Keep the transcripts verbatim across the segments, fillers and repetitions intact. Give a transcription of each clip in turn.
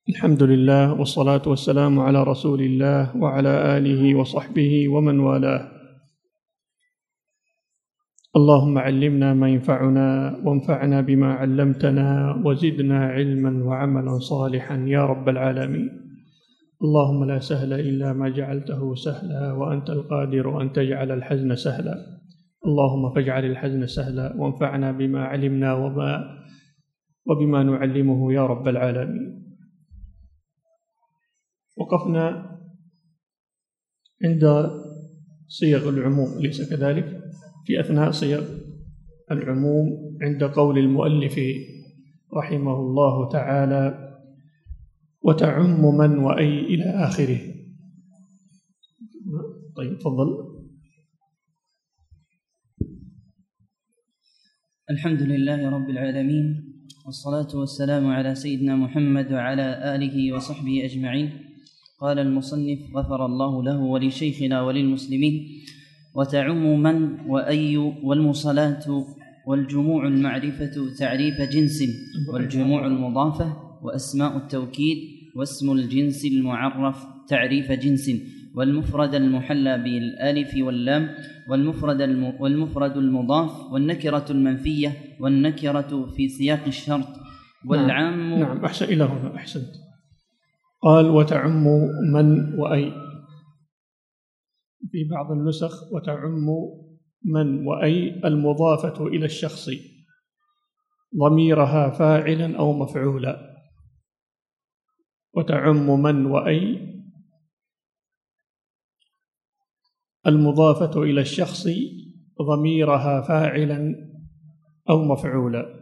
الحمد لله والصلاة والسلام على رسول الله وعلى آله وصحبه ومن والاه. اللهم علمنا ما ينفعنا وانفعنا بما علمتنا وزدنا علما وعملا صالحا يا رب العالمين. اللهم لا سهل إلا ما جعلته سهلا وأنت القادر أن تجعل الحزن سهلا. اللهم فاجعل الحزن سهلا وانفعنا بما علمنا وما وبما نعلمه يا رب العالمين. وقفنا عند صيغ العموم أليس كذلك؟ في أثناء صيغ العموم عند قول المؤلف رحمه الله تعالى: وتعم من وأي إلى آخره. طيب تفضل. الحمد لله رب العالمين، والصلاة والسلام على سيدنا محمد وعلى آله وصحبه أجمعين. قال المصنف غفر الله له ولشيخنا وللمسلمين: وتعم من وأي والمصلاة والجموع المعرفة تعريف جنس، والجموع المضافة وأسماء التوكيد واسم الجنس المعرف تعريف جنس، والمفرد المحلى بالألف واللام، والمفرد والمفرد المضاف، والنكرة المنفية، والنكرة في سياق الشرط، والعام. نعم, نعم أحسن إلى هنا أحسنت. قال: وتعم من وأي. في بعض النسخ: وتعم من وأي المضافة إلى الشخص ضميرها فاعلا أو مفعولا. وتعم من وأي المضافة إلى الشخص ضميرها فاعلا أو مفعولا.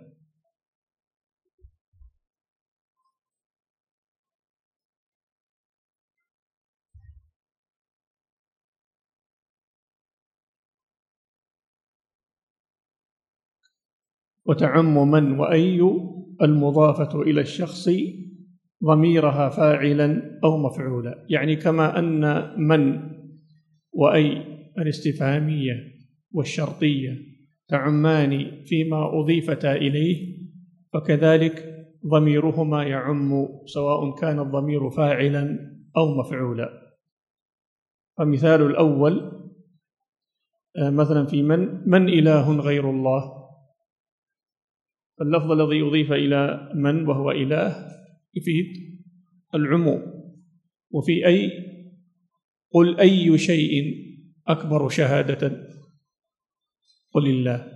وتعم من وأي المضافة إلى الشخص ضميرها فاعلا أو مفعولا، يعني كما أن من وأي الاستفهامية والشرطية تعمان فيما أضيفتا إليه، فكذلك ضميرهما يعم سواء كان الضمير فاعلا أو مفعولا. فمثال الأول مثلا في من من إله غير الله، فاللفظ الذي يضيف إلى من وهو إله يفيد العموم. وفي أي: قل أي شيء أكبر شهادة قل الله.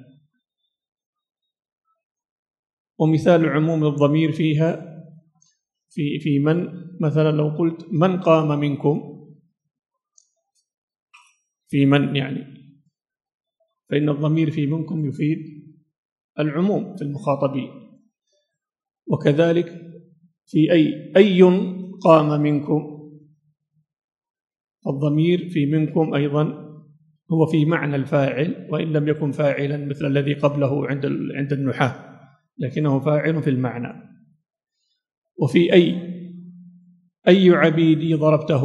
ومثال عموم الضمير فيها في في من، مثلا لو قلت من قام منكم، في من يعني، فإن الضمير في منكم يفيد العموم في المخاطبين. وكذلك في أي أي قام منكم، الضمير في منكم أيضا هو في معنى الفاعل، وإن لم يكن فاعلا مثل الذي قبله عند عند النحاة، لكنه فاعل في المعنى. وفي أي أي عبيدي ضربته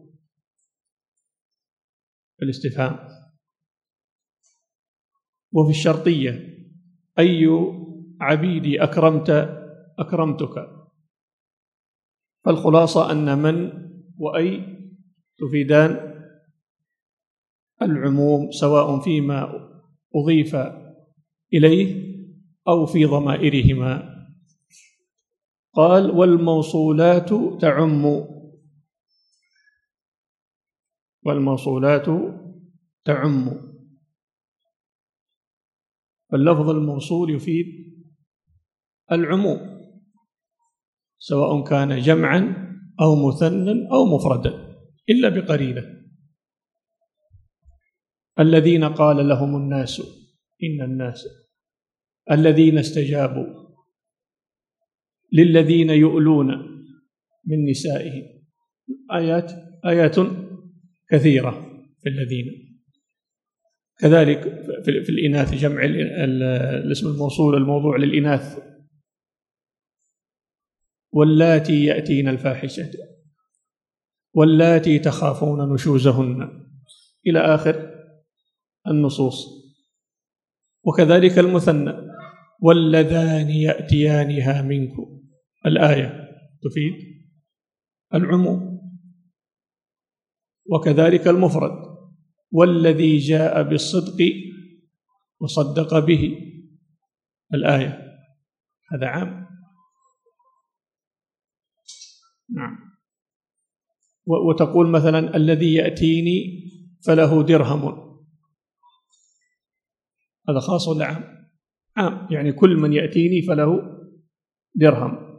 في الاستفهام. وفي الشرطية: أي عبيدي أكرمت أكرمتك. فالخلاصة أن من وأي تفيدان العموم سواء فيما أضيف إليه أو في ضمائرهما. قال: والموصولات تعم. والموصولات تعم. فاللفظ الموصول يفيد العموم سواء كان جمعا أو مثنى أو مفردا، إلا بقرينة: الذين قال لهم الناس إن الناس، الذين استجابوا، للذين يؤلون من نسائهم. آيات آيات كثيرة في الذين. كذلك في الإناث جمع الاسم الموصول الموضوع للإناث: واللاتي يأتين الفاحشة، واللاتي تخافون نشوزهن، إلى آخر النصوص. وكذلك المثنى: واللذان يأتيانها منكم. الآية تفيد العموم. وكذلك المفرد: والذي جاء بالصدق وصدق به، الآية، هذا عام. نعم. وتقول مثلا: الذي يأتيني فله درهم، هذا خاص ولا عام؟ عام، يعني كل من يأتيني فله درهم.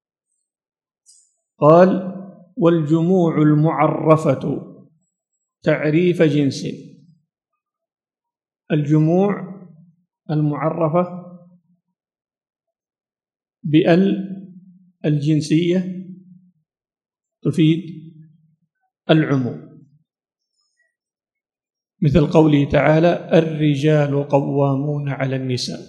قال: والجموع المعرفة تعريف جنس. الجموع المعرفة بأل الجنسية تفيد العموم، مثل قوله تعالى: الرجال قوامون على النساء.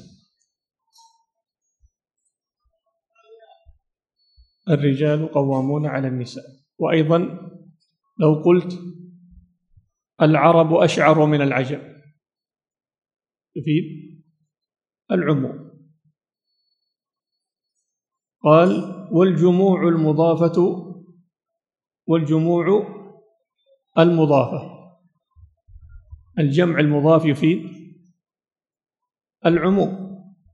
الرجال قوامون على النساء. وأيضا لو قلت: العرب أشعر من العجم، تفيد العموم. قال: والجموع المضافة والجموع المضافة، الجمع المضاف يفيد العموم.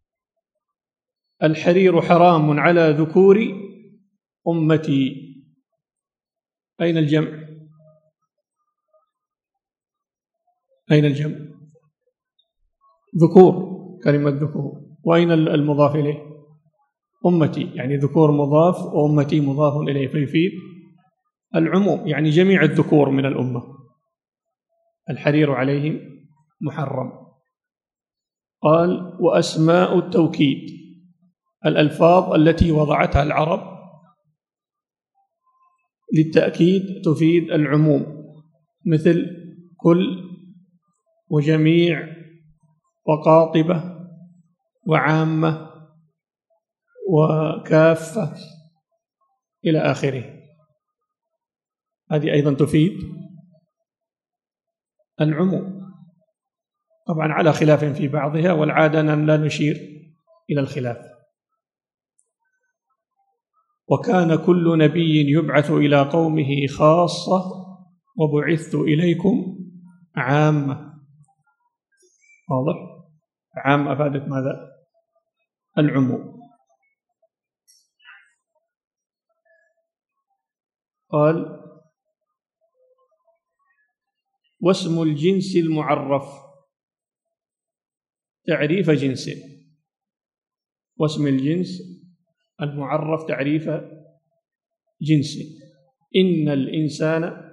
الحرير حرام على ذكور أمتي، أين الجمع؟ أين الجمع؟ ذكور، كلمة ذكور. وأين المضاف إليه؟ أمتي، يعني ذكور مضاف وأمتي مضاف إليه، فيفيد العموم، يعني جميع الذكور من الأمة. الحرير عليهم محرم. قال: وأسماء التوكيد، الألفاظ التي وضعتها العرب للتأكيد تفيد العموم، مثل كل وجميع وقاطبة وعامة وكافة إلى آخره. هذه أيضا تفيد العموم، طبعا على خلاف في بعضها، والعادة أن لا نشير إلى الخلاف. وكان كل نبي يبعث إلى قومه خاصة وبعثت إليكم عامة. واضح؟ عامة أفادت ماذا؟ العموم. قال: واسم الجنس المعرف تعريف جنس. واسم الجنس المعرف تعريف جنس: إن الإنسان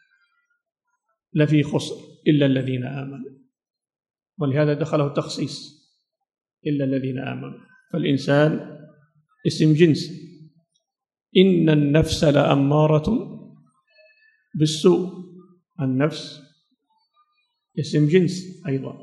لفي خسر إلا الذين آمنوا، ولهذا دخله التخصيص إلا الذين آمنوا، فالإنسان اسم جنس. إن النفس لأمارة بالسوء، النفس اسم جنس أيضا.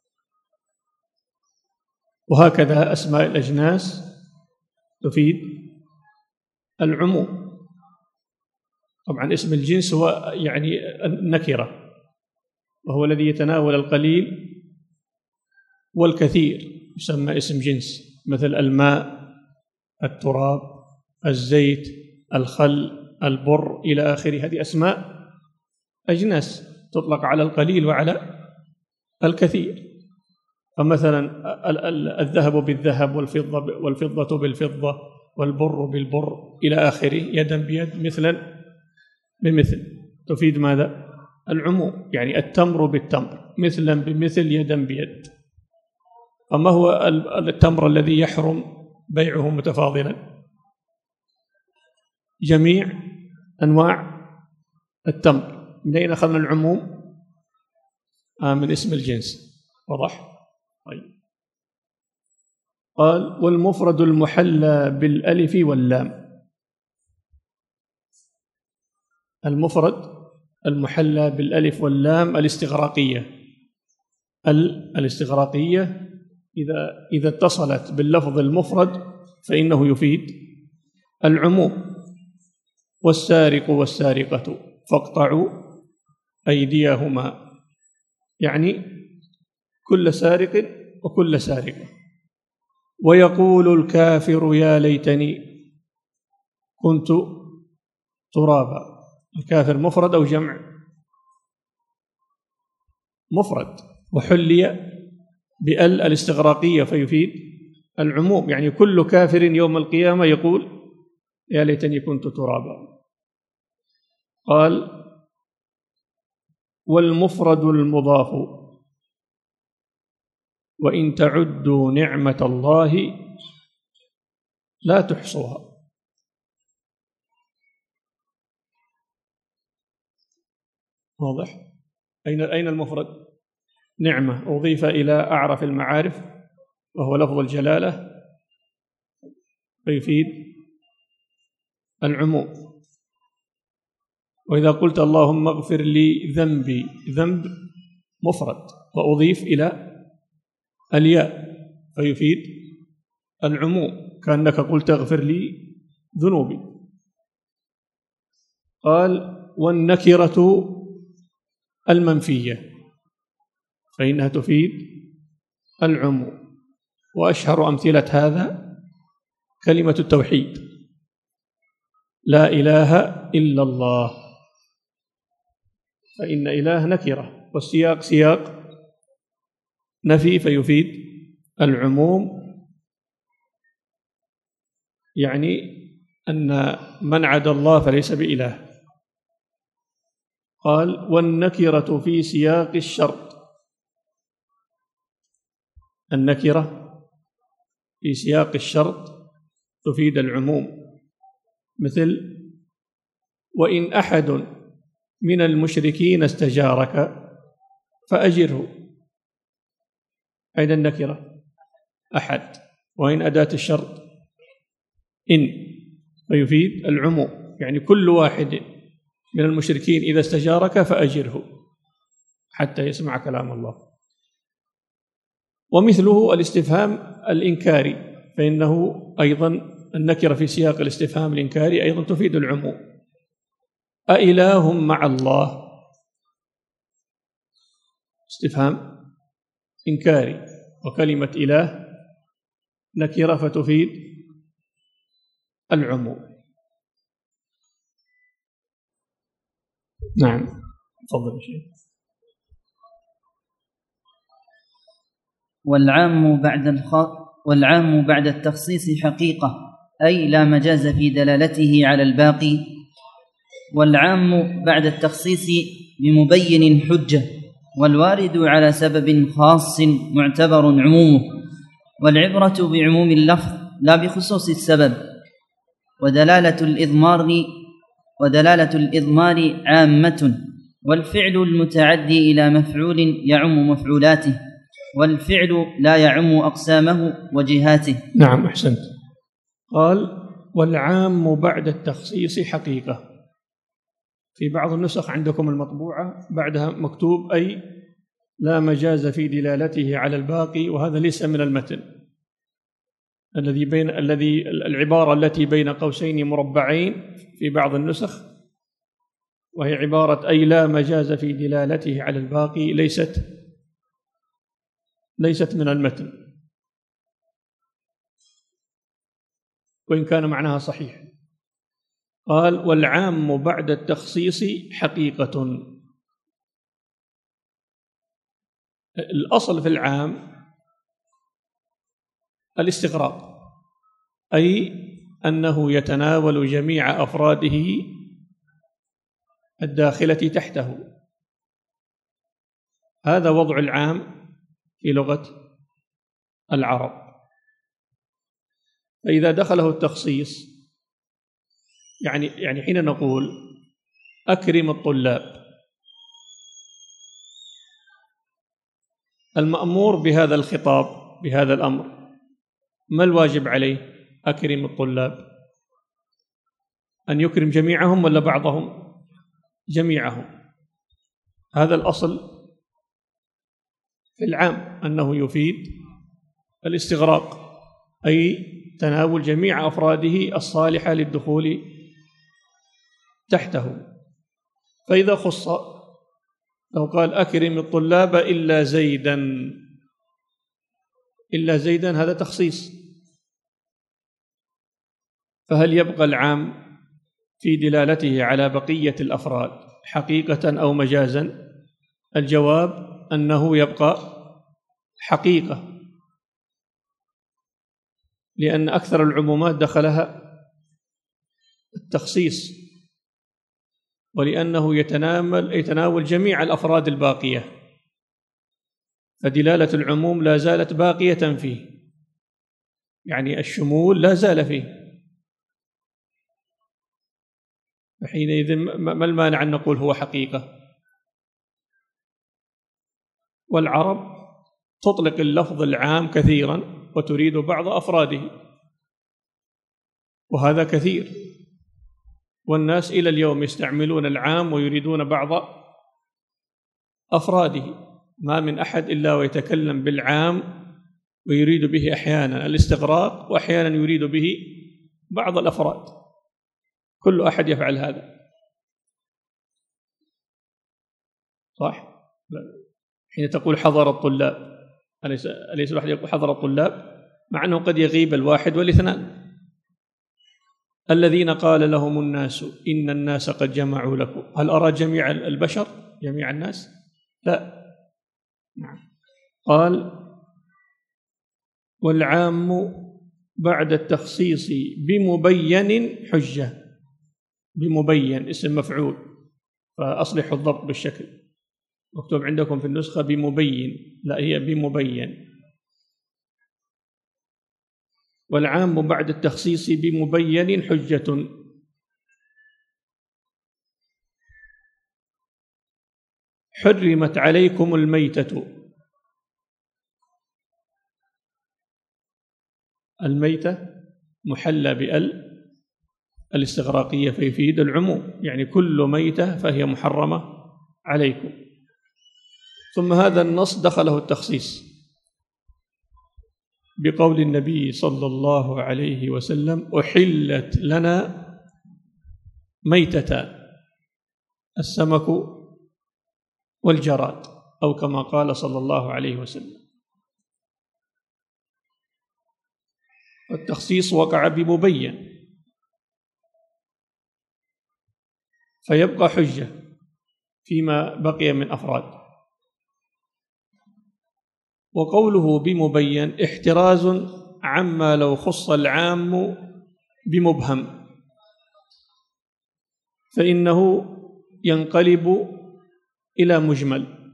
وهكذا أسماء الأجناس تفيد العموم. طبعا اسم الجنس هو يعني النكرة، وهو الذي يتناول القليل والكثير، يسمى اسم جنس، مثل الماء، التراب، الزيت، الخل، البر إلى آخره. هذه أسماء أجناس تطلق على القليل وعلى الكثير. فمثلا الذهب بالذهب، والفضة والفضة بالفضة، والبر بالبر إلى آخره، يدا بيد، مثلا بمثل، تفيد ماذا؟ العموم. يعني التمر بالتمر، مثلا بمثل، يدا بيد. أما هو التمر الذي يحرم بيعه متفاضلا؟ جميع أنواع التمر. من أين أخذنا العموم؟ آه من اسم الجنس. وضح؟ طيب. قال: والمفرد المحلى بالألف واللام. المفرد المحلى بالألف واللام الاستغراقية. الاستغراقية إذا إذا اتصلت باللفظ المفرد فإنه يفيد العموم. والسارق والسارقة فاقطعوا أيديهما، يعني كل سارق وكل سارقة. ويقول الكافر يا ليتني كنت ترابا. الكافر مفرد أو جمع؟ مفرد، وحلي بأل الاستغراقية فيفيد العموم، يعني كل كافر يوم القيامة يقول يا ليتني كنت ترابا. قال والمفرد المضاف وإن تعدوا نعمة الله لا تحصوها. واضح؟ أين أين المفرد؟ نعمة أضيف إلى أعرف المعارف وهو لفظ الجلالة فيفيد العموم. وإذا قلت اللهم اغفر لي ذنبي، ذنب مفرد وأضيف إلى الياء فيفيد العموم، كأنك قلت اغفر لي ذنوبي. قال والنكرة المنفية فإنها تفيد العموم، وأشهر أمثلة هذا كلمة التوحيد لا إله إلا الله، فإن إله نكرة والسياق سياق نفي فيفيد العموم، يعني أن من عدا الله فليس بإله. قال والنكرة في سياق الشرط، النكرة في سياق الشرط تفيد العموم، مثل وإن أحد من المشركين استجارك فأجره. أين النكرة؟ أحد، وإن أداة الشرط إن فيفيد العموم، يعني كل واحد من المشركين إذا استجارك فأجره حتى يسمع كلام الله. ومثله الاستفهام الإنكاري، فإنه أيضا النكرة في سياق الاستفهام الإنكاري أيضا تفيد العموم. أإله مع الله؟ استفهام إنكاري، وكلمة إله نكرة فتفيد العموم. نعم تفضل شيخ. والعام بعد الخ... والعام بعد التخصيص حقيقة، أي لا مجاز في دلالته على الباقي. والعام بعد التخصيص بمبين حجة، والوارد على سبب خاص معتبر عمومه، والعبرة بعموم اللفظ لا بخصوص السبب. ودلالة الإضمار ودلالة الإضمار عامة، والفعل المتعدي إلى مفعول يعم مفعولاته، والفعل لا يعم أقسامه وجهاته. نعم أحسنت. قال والعام بعد التخصيص حقيقة. في بعض النسخ عندكم المطبوعة بعدها مكتوب أي لا مجاز في دلالته على الباقي، وهذا ليس من المتن الذي بين الذي العبارة التي بين قوسين مربعين في بعض النسخ، وهي عبارة أي لا مجاز في دلالته على الباقي، ليست ليست من المتن، وإن كان معناها صحيح. قال والعام بعد التخصيص حقيقة. الأصل في العام الاستغراق، أي أنه يتناول جميع أفراده الداخلة تحته. هذا وضع العام في لغة العرب. فإذا دخله التخصيص، يعني يعني حين نقول أكرم الطلاب، المأمور بهذا الخطاب بهذا الأمر ما الواجب عليه؟ أكرم الطلاب، أن يكرم جميعهم ولا بعضهم؟ جميعهم. هذا الأصل في العام أنه يفيد الاستغراق، أي تناول جميع أفراده الصالحة للدخول تحته. فإذا خص لو قال أكرم الطلاب إلا زيدا، إلا زيدا هذا تخصيص، فهل يبقى العام في دلالته على بقية الأفراد حقيقة أو مجازا؟ الجواب أنه يبقى حقيقة، لأن أكثر العمومات دخلها التخصيص، ولأنه يتناول يتناول جميع الأفراد الباقية، فدلالة العموم لا زالت باقية فيه، يعني الشمول لا زال فيه. فحينئذ ما المانع أن نقول هو حقيقة؟ والعرب تطلق اللفظ العام كثيرا وتريد بعض أفراده، وهذا كثير، والناس إلى اليوم يستعملون العام ويريدون بعض أفراده. ما من أحد إلا ويتكلم بالعام ويريد به أحيانا الاستغراق، وأحيانا يريد به بعض الأفراد. كل أحد يفعل هذا، صح؟ حين تقول حضر الطلاب، أليس أليس الواحد يقول حضر الطلاب مع أنه قد يغيب الواحد والاثنان؟ الذين قال لهم الناس إن الناس قد جمعوا لكم، هل أرى جميع البشر جميع الناس؟ لا. نعم. قال والعام بعد التخصيص بمبين حجة. بمبين اسم مفعول، فأصلحوا الضبط بالشكل، مكتوب عندكم في النسخة بمبين، لا هي بمبين. والعام بعد التخصيص بمبين حجة. حرمت عليكم الميتة. الميتة محلى بأل الاستغراقية فيفيد العموم، يعني كل ميتة فهي محرمة عليكم. ثم هذا النص دخله التخصيص بقول النبي صلى الله عليه وسلم أحلت لنا ميتتان، السمك والجراد، أو كما قال صلى الله عليه وسلم. التخصيص وقع بمبين فيبقى حجة فيما بقي من أفراد. وقوله بمبين احتراز عما لو خص العام بمبهم، فإنه ينقلب إلى مجمل.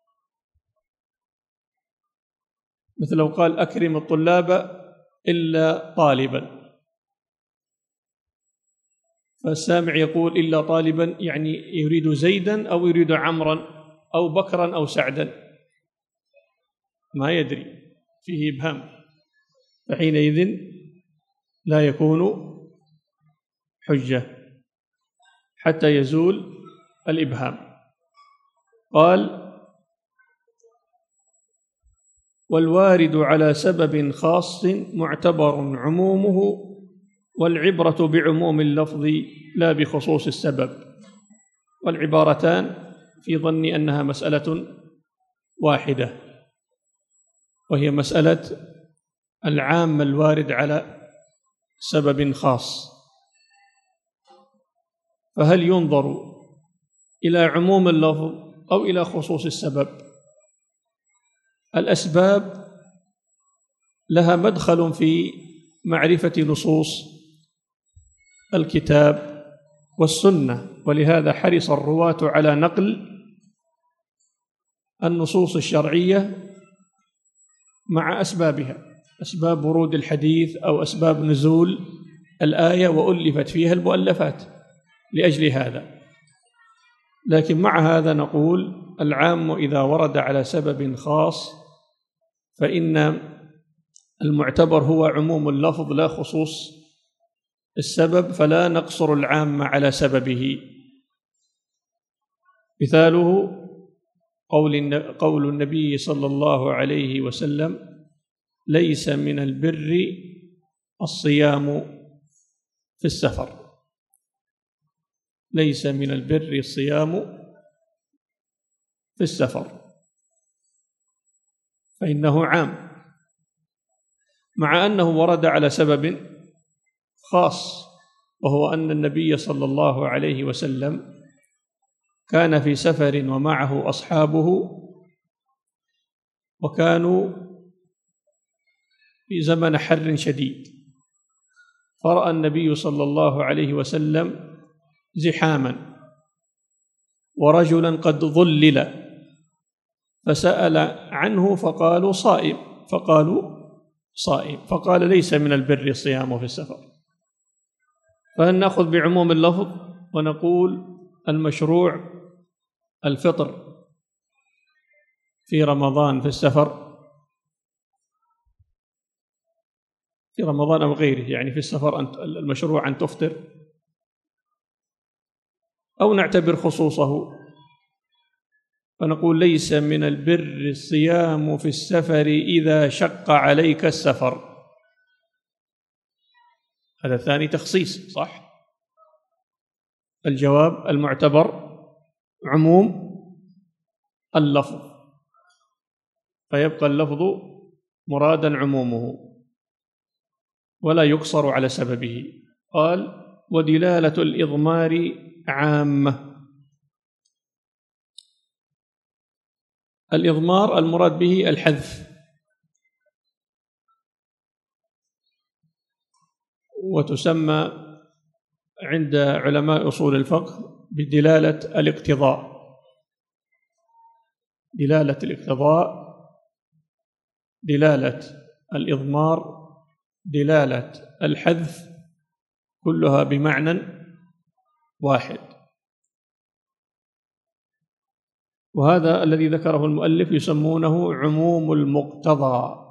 مثل لو قال أكرم الطلاب إلا طالبا، فالسامع يقول إلا طالبا، يعني يريد زيدا أو يريد عمرا أو بكرا أو سعدا، ما يدري، فيه إبهام، فحينئذ لا يكون حجة حتى يزول الإبهام. قال والوارد على سبب خاص معتبر عمومه، والعبرة بعموم اللفظ لا بخصوص السبب. والعبارتان في ظني أنها مسألة واحدة، وهي مسألة العام الوارد على سبب خاص. فهل ينظر إلى عموم اللفظ أو إلى خصوص السبب؟ الأسباب لها مدخل في معرفة نصوص الكتاب والسنة، ولهذا حرص الرواة على نقل النصوص الشرعية مع أسبابها، أسباب ورود الحديث أو أسباب نزول الآية، وألفت فيها المؤلفات لأجل هذا. لكن مع هذا نقول العام إذا ورد على سبب خاص فإن المعتبر هو عموم اللفظ لا خصوص السبب، فلا نقصر العام على سببه. مثاله قول قول النبي صلى الله عليه وسلم ليس من البر الصيام في السفر. ليس من البر الصيام في السفر، فإنه عام، مع أنه ورد على سبب خاص، وهو أن النبي صلى الله عليه وسلم كان في سفر ومعه أصحابه، وكانوا في زمن حر شديد، فرأى النبي صلى الله عليه وسلم زحاما ورجلا قد ظلل، فسأل عنه فقالوا صائم، فقالوا صائم، فقال ليس من البر الصيام في السفر. فهل نأخذ بعموم اللفظ ونقول المشروع الفطر في رمضان في السفر، في رمضان أو غيره، يعني في السفر المشروع أن تفطر، أو نعتبر خصوصه فنقول ليس من البر الصيام في السفر إذا شق عليك السفر. هذا الثاني تخصيص، صح؟ الجواب المعتبر عموم اللفظ، فيبقى اللفظ مرادا عمومه ولا يقصر على سببه. قال ودلالة الإضمار عامة. الإضمار المراد به الحذف، وتسمى عند علماء أصول الفقه بدلالة الاقتضاء. دلالة الاقتضاء، دلالة الإضمار، دلالة الحذف، كلها بمعنى واحد. وهذا الذي ذكره المؤلف يسمونه عموم المقتضى.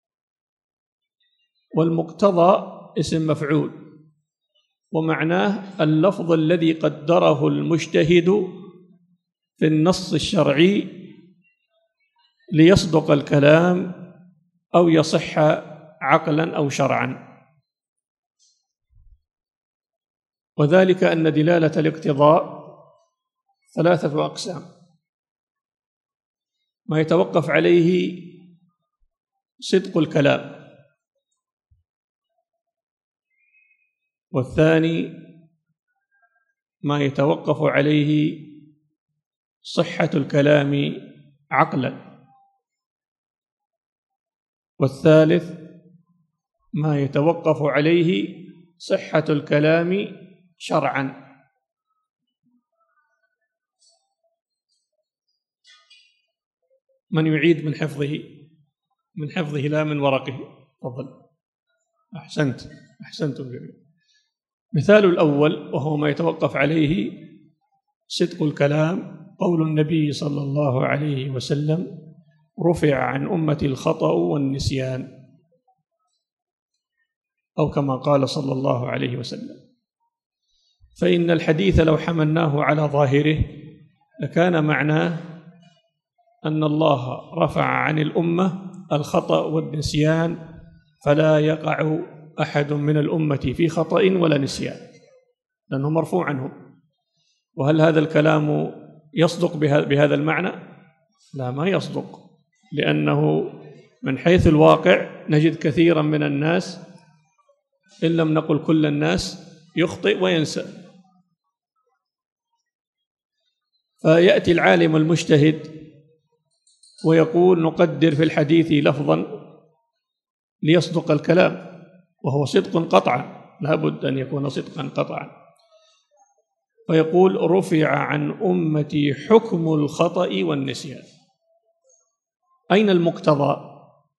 والمقتضى اسم مفعول، ومعناه اللفظ الذي قدره المجتهد في النص الشرعي ليصدق الكلام أو يصح عقلا أو شرعا. وذلك أن دلالة الاقتضاء ثلاثة أقسام: ما يتوقف عليه صدق الكلام، والثاني ما يتوقف عليه صحة الكلام عقلا، والثالث ما يتوقف عليه صحة الكلام شرعا. من يعيد من حفظه؟ من حفظه لا من ورقه. تفضل. أحسنت أحسنتم جميعا. مثال الأول وهو ما يتوقف عليه صدق الكلام قول النبي صلى الله عليه وسلم: رفع عن أمتي الخطأ والنسيان، أو كما قال صلى الله عليه وسلم. فإن الحديث لو حملناه على ظاهره لكان معناه أن الله رفع عن الأمة الخطأ والنسيان، فلا يقع أحد من الأمة في خطأ ولا نسيان، لأنه مرفوع عنهم. وهل هذا الكلام يصدق بهذا المعنى؟ لا، ما يصدق، لأنه من حيث الواقع نجد كثيرا من الناس، إن لم نقل كل الناس، يخطئ وينسى. فيأتي العالم المجتهد ويقول: نقدر في الحديث لفظا ليصدق الكلام، وهو صدق قطعا، لا بد أن يكون صدقا قطعا. فيقول: رفع عن أمتي حكم الخطأ والنسيان. أين المقتضى؟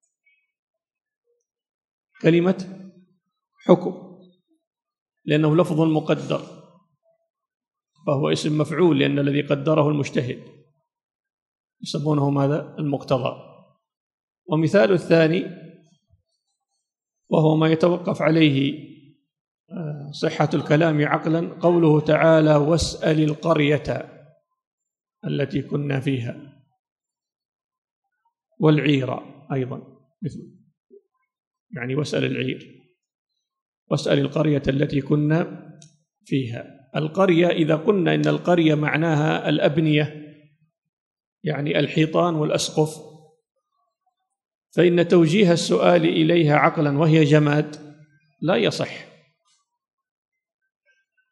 كلمة حكم، لأنه لفظ مقدر، فهو اسم مفعول، لأن الذي قدره المجتهد، يسمونه ماذا؟ المقتضى. ومثال الثاني وهو ما يتوقف عليه صحة الكلام عقلا قوله تعالى: واسأل القرية التي كنا فيها، والعير أيضا مثل، يعني واسأل العير، واسأل القرية التي كنا فيها. القرية إذا قلنا إن القرية معناها الأبنية، يعني الحيطان والأسقف، فإن توجيه السؤال إليها عقلا وهي جماد لا يصح،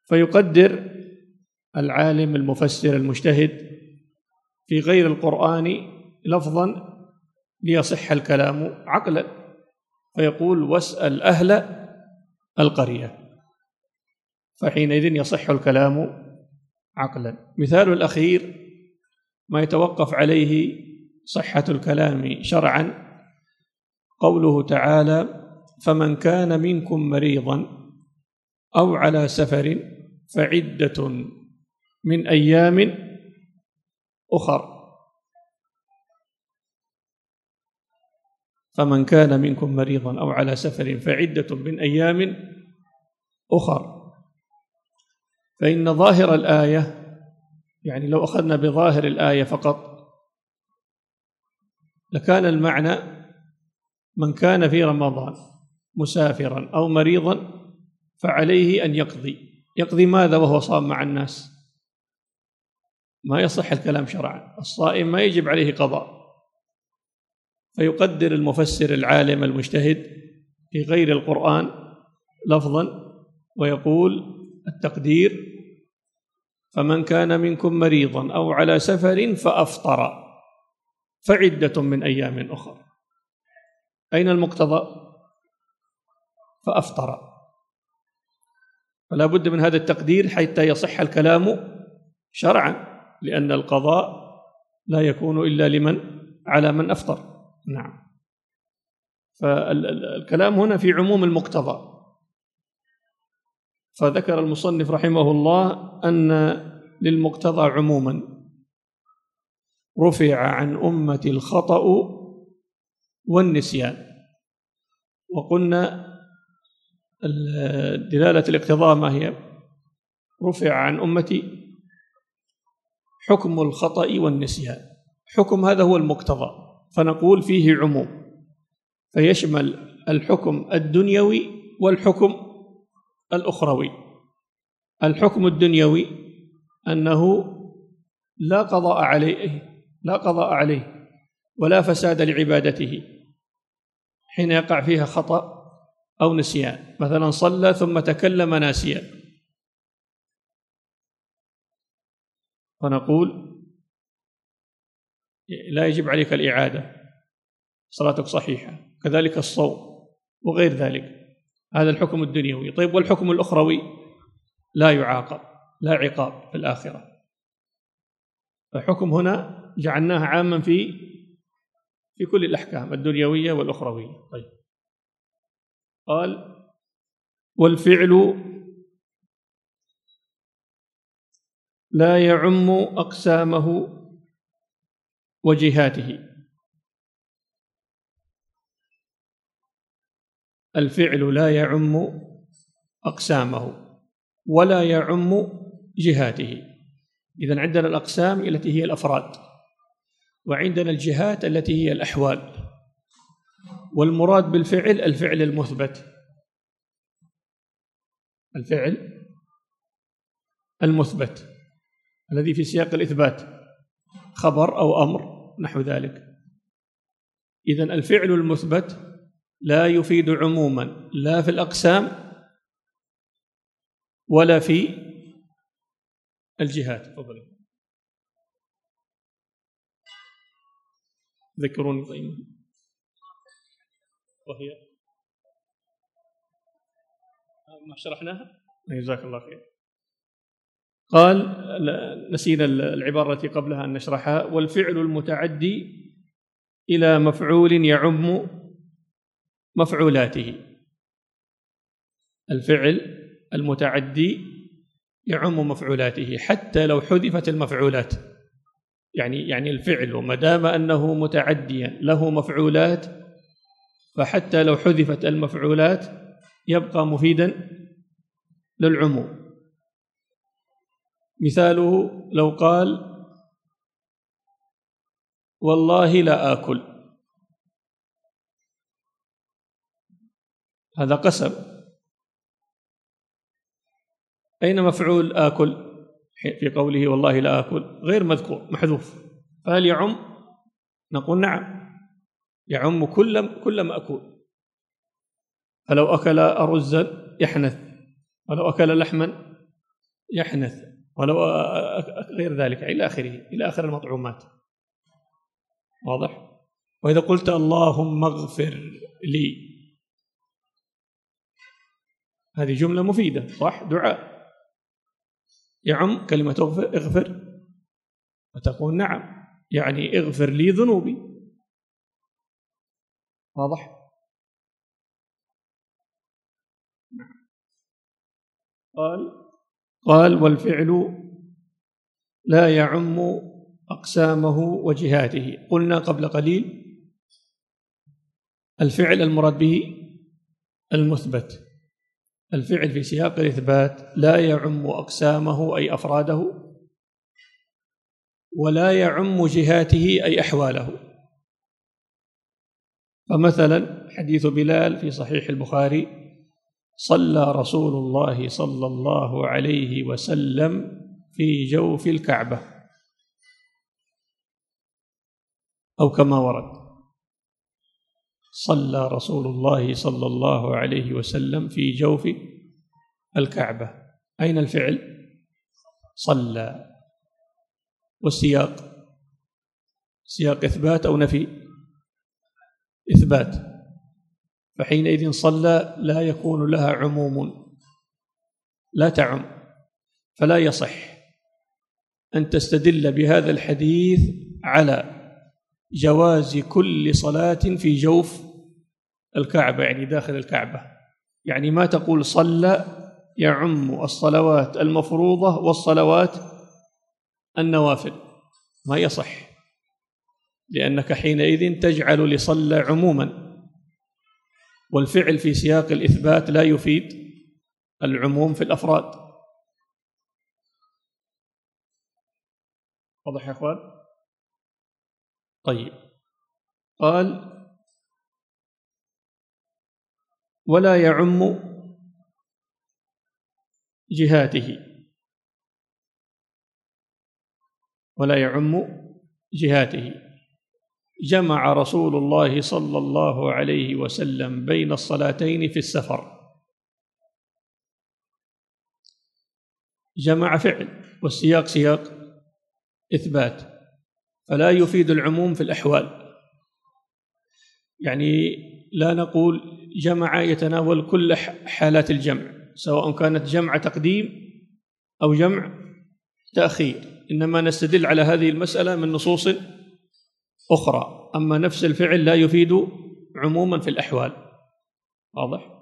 فيقدر العالم المفسر المجتهد في غير القرآن لفظا ليصح الكلام عقلا، فيقول واسأل أهل القرية، فحينئذ يصح الكلام عقلا. مثال الأخير ما يتوقف عليه صحة الكلام شرعا قوله تعالى: فمن كان منكم مريضا أو على سفر فعدة من أيام أخر. فمن كان منكم مريضا أو على سفر فعدة من أيام أخر. فإن ظاهر الآية، يعني لو أخذنا بظاهر الآية فقط لكان المعنى من كان في رمضان مسافرا أو مريضا فعليه أن يقضي. يقضي ماذا وهو صام مع الناس؟ ما يصح الكلام شرعا، الصائم ما يجب عليه قضاء. فيقدر المفسر العالم المجتهد في غير القرآن لفظا ويقول التقدير: فمن كان منكم مريضا أو على سفر فأفطر فعدة من أيام أخرى. أين المقتضى؟ فأفطر. فلا بد من هذا التقدير حتى يصح الكلام شرعا، لأن القضاء لا يكون إلا لمن على من أفطر. نعم. فالكلام هنا في عموم المقتضى. فذكر المصنف رحمه الله أن للمقتضى عموما رفع عن أمة الخطأ والنسيان. وقلنا دلالة الاقتضاء ما هي؟ رفع عن أمتي حكم الخطأ والنسيان. حكم هذا هو المقتضى، فنقول فيه عموم، فيشمل الحكم الدنيوي والحكم الأخروي. الحكم الدنيوي أنه لا قضاء عليه لا قضاء عليه ولا فساد لعبادته حين يقع فيها خطأ أو نسيان. مثلا صلى ثم تكلم ناسيا، فنقول لا يجب عليك الإعادة، صلاتك صحيحة. كذلك الصوم وغير ذلك، هذا الحكم الدنيوي. طيب والحكم الأخروي؟ لا يعاقب، لا عقاب في الآخرة. فالحكم هنا جعلناه عاما في في كل الأحكام الدنيوية والأخروية. طيب، قال: والفعل لا يعم أقسامه وجهاته. الفعل لا يعم أقسامه ولا يعم جهاته. إذن عندنا الأقسام التي هي الأفراد، وعندنا الجهات التي هي الأحوال. والمراد بالفعل الفعل المثبت، الفعل المثبت الذي في سياق الإثبات، خبر أو أمر نحو ذلك. إذن الفعل المثبت لا يفيد عموما لا في الأقسام ولا في الجهات. تفضل ذكروني. طيب، وهي ما شرحناها؟ جزاك الله خير. قال: نسينا العبارة التي قبلها أن نشرحها. والفعل المتعدي إلى مفعول يعم مفعولاته. الفعل المتعدي يعم مفعولاته حتى لو حذفت المفعولات. يعني يعني الفعل ما دام أنه متعديا له مفعولات، فحتى لو حذفت المفعولات يبقى مفيدا للعموم. مثاله لو قال: والله لا آكل، هذا قسم. أين مفعول آكل في قوله والله لا آكل؟ غير مذكور، محذوف. فهل يعم؟ نقول نعم، يعم كل كل مأكول. فلو أكل أرزا يحنث، ولو أكل لحما يحنث، ولو غير ذلك إلى آخره، إلى آخر المطعومات. واضح؟ وإذا قلت اللهم اغفر لي، هذه جملة مفيدة، صح؟ دعاء يعم كلمة اغفر, اغفر وتقول نعم، يعني اغفر لي ذنوبي. واضح؟ قال قال والفعل لا يعم أقسامه وجهاته. قلنا قبل قليل الفعل المراد به المثبت، الفعل في سياق الإثبات لا يعم أقسامه أي أفراده، ولا يعم جهاته أي أحواله. فمثلا حديث بلال في صحيح البخاري: صلى رسول الله صلى الله عليه وسلم في جوف الكعبة، أو كما ورد: صلى رسول الله صلى الله عليه وسلم في جوف الكعبة. أين الفعل؟ صلى. والسياق سياق إثبات أو نفي؟ إثبات، فحينئذ صلى لا يكون لها عموم، لا تعم، فلا يصح أن تستدل بهذا الحديث على جواز كل صلاة في جوف الكعبة، يعني داخل الكعبة. يعني ما تقول صلى يعم الصلوات المفروضة والصلوات النوافل، ما يصح، لأنك حينئذ تجعل لصلى عموما، والفعل في سياق الإثبات لا يفيد العموم في الأفراد. واضح يا أخوان؟ طيب، قال ولا يعم جهاته، ولا يعم جهاته. جمع رسول الله صلى الله عليه وسلم بين الصلاتين في السفر. جمع فعل، والسياق سياق إثبات، فلا يفيد العموم في الأحوال. يعني لا نقول جمع يتناول كل حالات الجمع، سواء كانت جمع تقديم أو جمع تأخير، إنما نستدل على هذه المسألة من نصوص أخرى. أما نفس الفعل لا يفيد عموما في الأحوال. واضح؟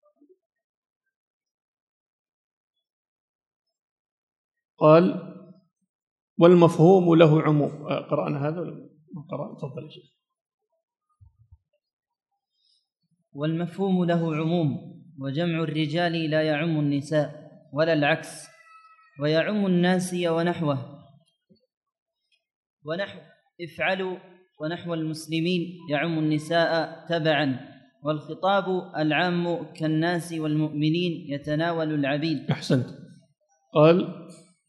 قال والمفهوم له عموم. قرأنا هذا ولا ما قرأنا؟ تفضل يا شيخ. والمفهوم له عموم، وجمع الرجال لا يعم النساء ولا العكس، ويعم الناسي ونحوه ونحو افعلوا، ونحو المسلمين يعم النساء تبعا، والخطاب العام كالناس والمؤمنين يتناول العبيد. أحسنت. قال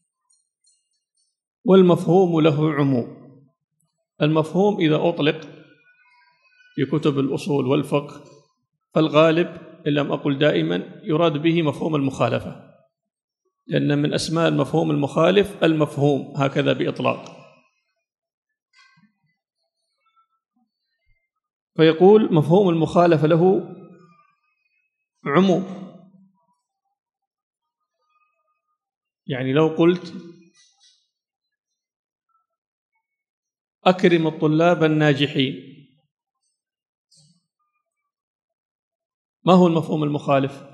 والمفهوم له عموم. المفهوم إذا أطلق في كتب الأصول والفقه فالغالب إن لم أقل دائما يراد به مفهوم المخالفة، لأن من أسماء المفهوم المخالف المفهوم هكذا بإطلاق. فيقول مفهوم المخالفة له عموم. يعني لو قلت أكرم الطلاب الناجحين، ما هو المفهوم المخالف؟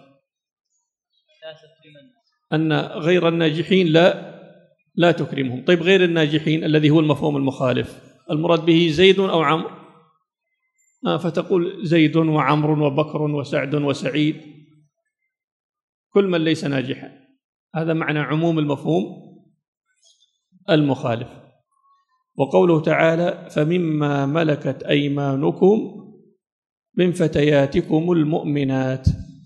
أن غير الناجحين لا لا تكرمهم. طيب غير الناجحين الذي هو المفهوم المخالف المراد به زيد أو عمرو، آه فتقول زيد وعمر وبكر وسعد وسعيد، كل من ليس ناجحا. هذا معنى عموم المفهوم المخالف. وقوله تعالى فمما ملكت أيمانكم من فتياتكم المؤمنات،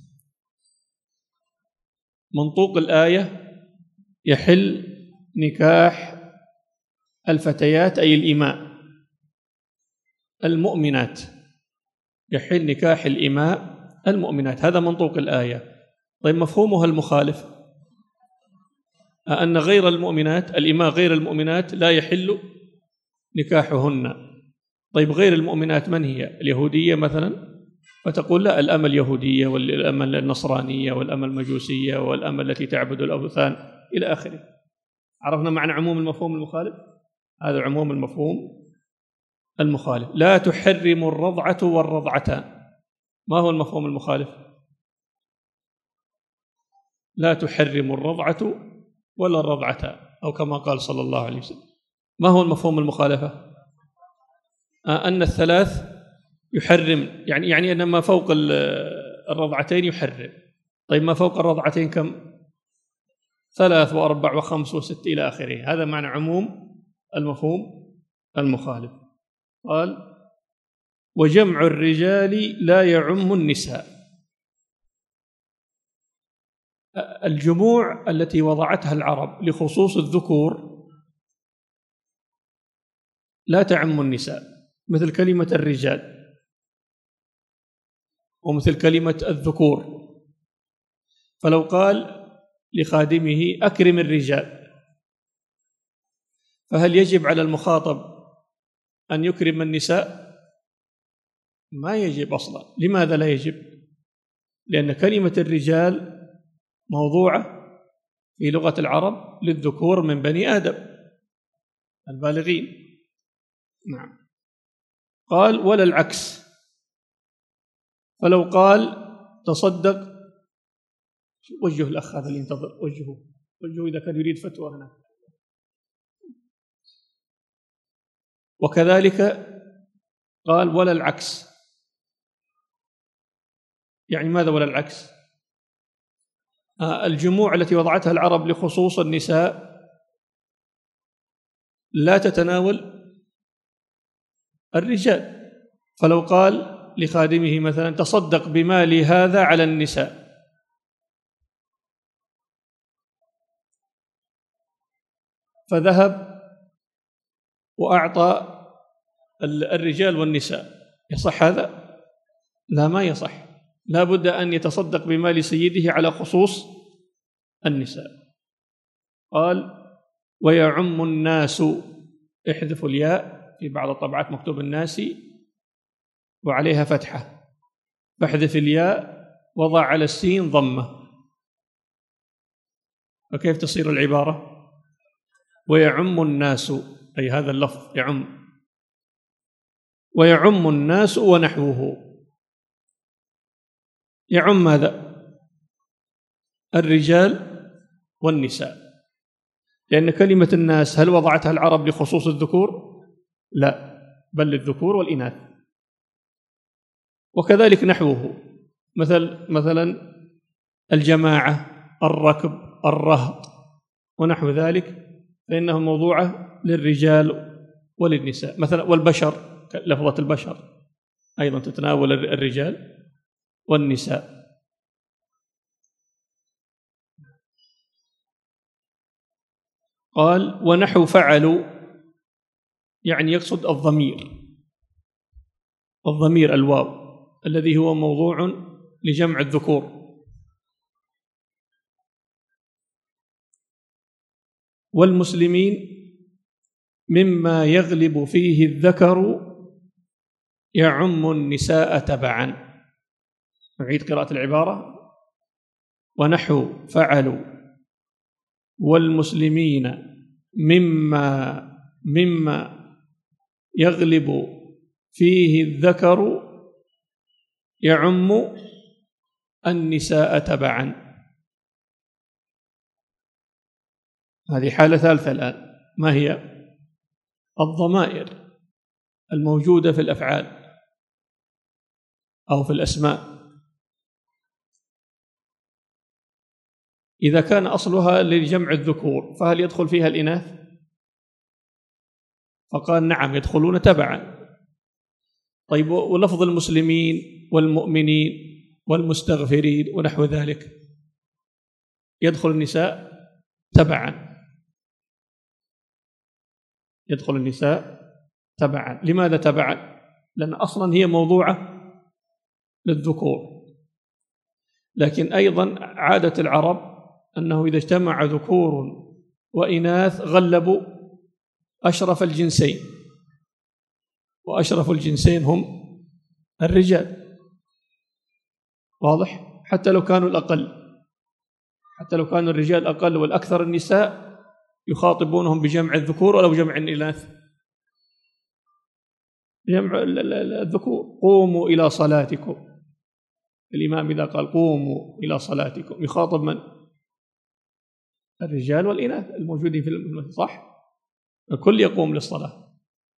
منطوق الآية يحل نكاح الفتيات أي الإماء المؤمنات، يحل نكاح الإماء المؤمنات، هذا منطوق الآية. طيب مفهومها المخالف أن غير المؤمنات الإماء غير المؤمنات لا يحل نكاحهن. طيب غير المؤمنات من هي؟ اليهودية مثلا، فتقول لا، الأمة اليهودية والأمة النصرانية والأمة المجوسية والأمة التي تعبد الأوثان إلى آخره. عرفنا معنى عموم المفهوم المخالف؟ هذا عموم المفهوم المخالف. لا تحرم الرضعة والرضعتان. ما هو المفهوم المخالف؟ لا تحرم الرضعة ولا الرضعتان، أو كما قال صلى الله عليه وسلم. ما هو المفهوم المخالفة؟ آه أن الثلاث يحرم، يعني يعني أن ما فوق الرضعتين يحرم. طيب ما فوق الرضعتين كم؟ ثلاث وأربع وخمس وست إلى آخره. هذا معنى عموم المفهوم المخالف. قال وجمع الرجال لا يعم النساء. الجموع التي وضعتها العرب لخصوص الذكور لا تعم النساء، مثل كلمة الرجال ومثل كلمة الذكور. فلو قال لخادمه أكرم الرجال، فهل يجب على المخاطب أن يكرم النساء؟ ما يجب أصلا. لماذا لا يجب؟ لأن كلمة الرجال موضوعة في لغة العرب للذكور من بني آدم البالغين. نعم. قال ولا العكس. فلو قال تصدق، وجه الأخ هذا اللي ينتظر، وجهه وجهه إذا كان يريد فتوى هنا. وكذلك قال ولا العكس. يعني ماذا ولا العكس؟ آه الجموع التي وضعتها العرب لخصوص النساء لا تتناول الرجال. فلو قال لخادمه مثلا تصدق بمالي هذا على النساء، فذهب وأعطى الرجال والنساء، يصح هذا؟ لا، ما يصح. لا بد أن يتصدق بمال سيده على خصوص النساء. قال ويعم الناس، احذفوا الياء، في بعض الطبعات مكتوب الناسي وعليها فتحة، فاحذف الياء وضع على السين ضمة. فكيف تصير العبارة؟ ويعم الناس، أي هذا اللفظ يعم. ويعم الناس ونحوه. يعم ماذا؟ الرجال والنساء. لأن كلمة الناس هل وضعتها العرب لخصوص الذكور؟ لا، بل للذكور والإناث. وكذلك نحوه، مثل مثلا الجماعة، الركب، الرهط ونحو ذلك، فإنها موضوعة للرجال وللنساء. مثلا والبشر، لفظة البشر أيضا تتناول الرجال والنساء. قال ونحو فعلوا، يعني يقصد الضمير، الضمير الواو الذي هو موضوع لجمع الذكور. والمسلمين مما يغلب فيه الذكر يعم النساء تبعا. نعيد قراءة العبارة. ونحو فعلوا والمسلمين مما مما يغلب فيه الذكر يعم النساء تبعا. هذه حالة ثالثة الآن، ما هي؟ الضمائر الموجودة في الأفعال أو في الأسماء، إذا كان أصلها لجمع الذكور فهل يدخل فيها الإناث؟ فقال نعم، يدخلون تبعا. طيب ولفظ المسلمين والمؤمنين والمستغفرين ونحو ذلك يدخل النساء تبعا، يدخل النساء تبعا. لماذا تبعا؟ لأن أصلا هي موضوعة للذكور، لكن أيضا عادة العرب أنه إذا اجتمع ذكور وإناث غلبوا أشرف الجنسين، وأشرف الجنسين هم الرجال. واضح؟ حتى لو كانوا الأقل، حتى لو كانوا الرجال أقل والأكثر النساء، يخاطبونهم بجمع الذكور ولو جمع الإناث. جمع الذكور: قوموا إلى صلاتكم. الإمام إذا قال قوموا إلى صلاتكم يخاطب من؟ الرجال والإناث الموجودين في المسجد، صح؟ الكل يقوم للصلاة.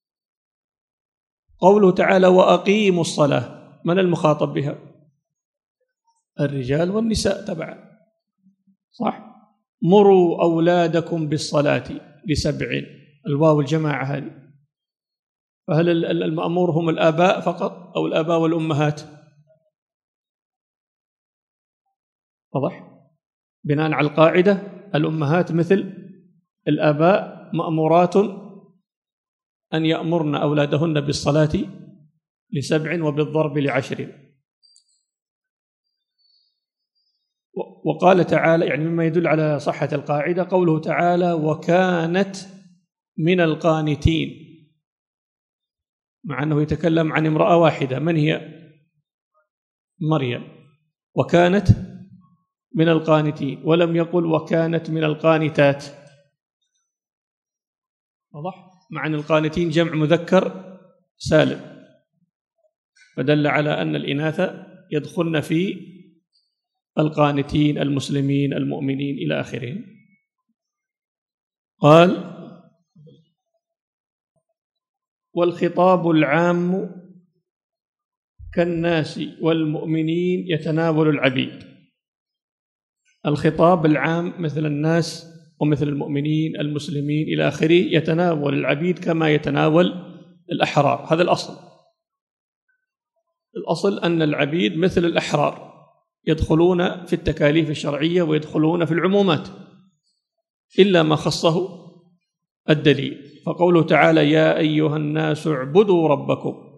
قوله تعالى وأقيموا الصلاة، من المخاطب بها؟ الرجال والنساء تبعا، صح؟ مروا أولادكم بالصلاة لسبع، الواو الجماعة هذه، فهل المأمور هم الآباء فقط أو الآباء والأمهات؟ واضح؟ بناء على القاعدة الأمهات مثل الآباء مأمورات أن يأمرن أولادهن بالصلاة لسبع وبالضرب لعشر. وقال تعالى، يعني مما يدل على صحة القاعدة، قوله تعالى وكانت من القانتين، مع أنه يتكلم عن امرأة واحدة، من هي؟ مريم. وكانت من القانتين، ولم يقل وكانت من القانتات. واضح؟ مع أن القانتين جمع مذكر سالم، فدل على أن الإناث يدخلن في القانتين المسلمين المؤمنين إلى آخره. قال والخطاب العام كالناس والمؤمنين يتناول العبيد. الخطاب العام مثل الناس ومثل المؤمنين المسلمين إلى آخره يتناول العبيد كما يتناول الأحرار. هذا الأصل. الأصل أن العبيد مثل الأحرار يدخلون في التكاليف الشرعية ويدخلون في العمومات إلا ما خصه الدليل. فقوله تعالى يا أيها الناس اعبدوا ربكم،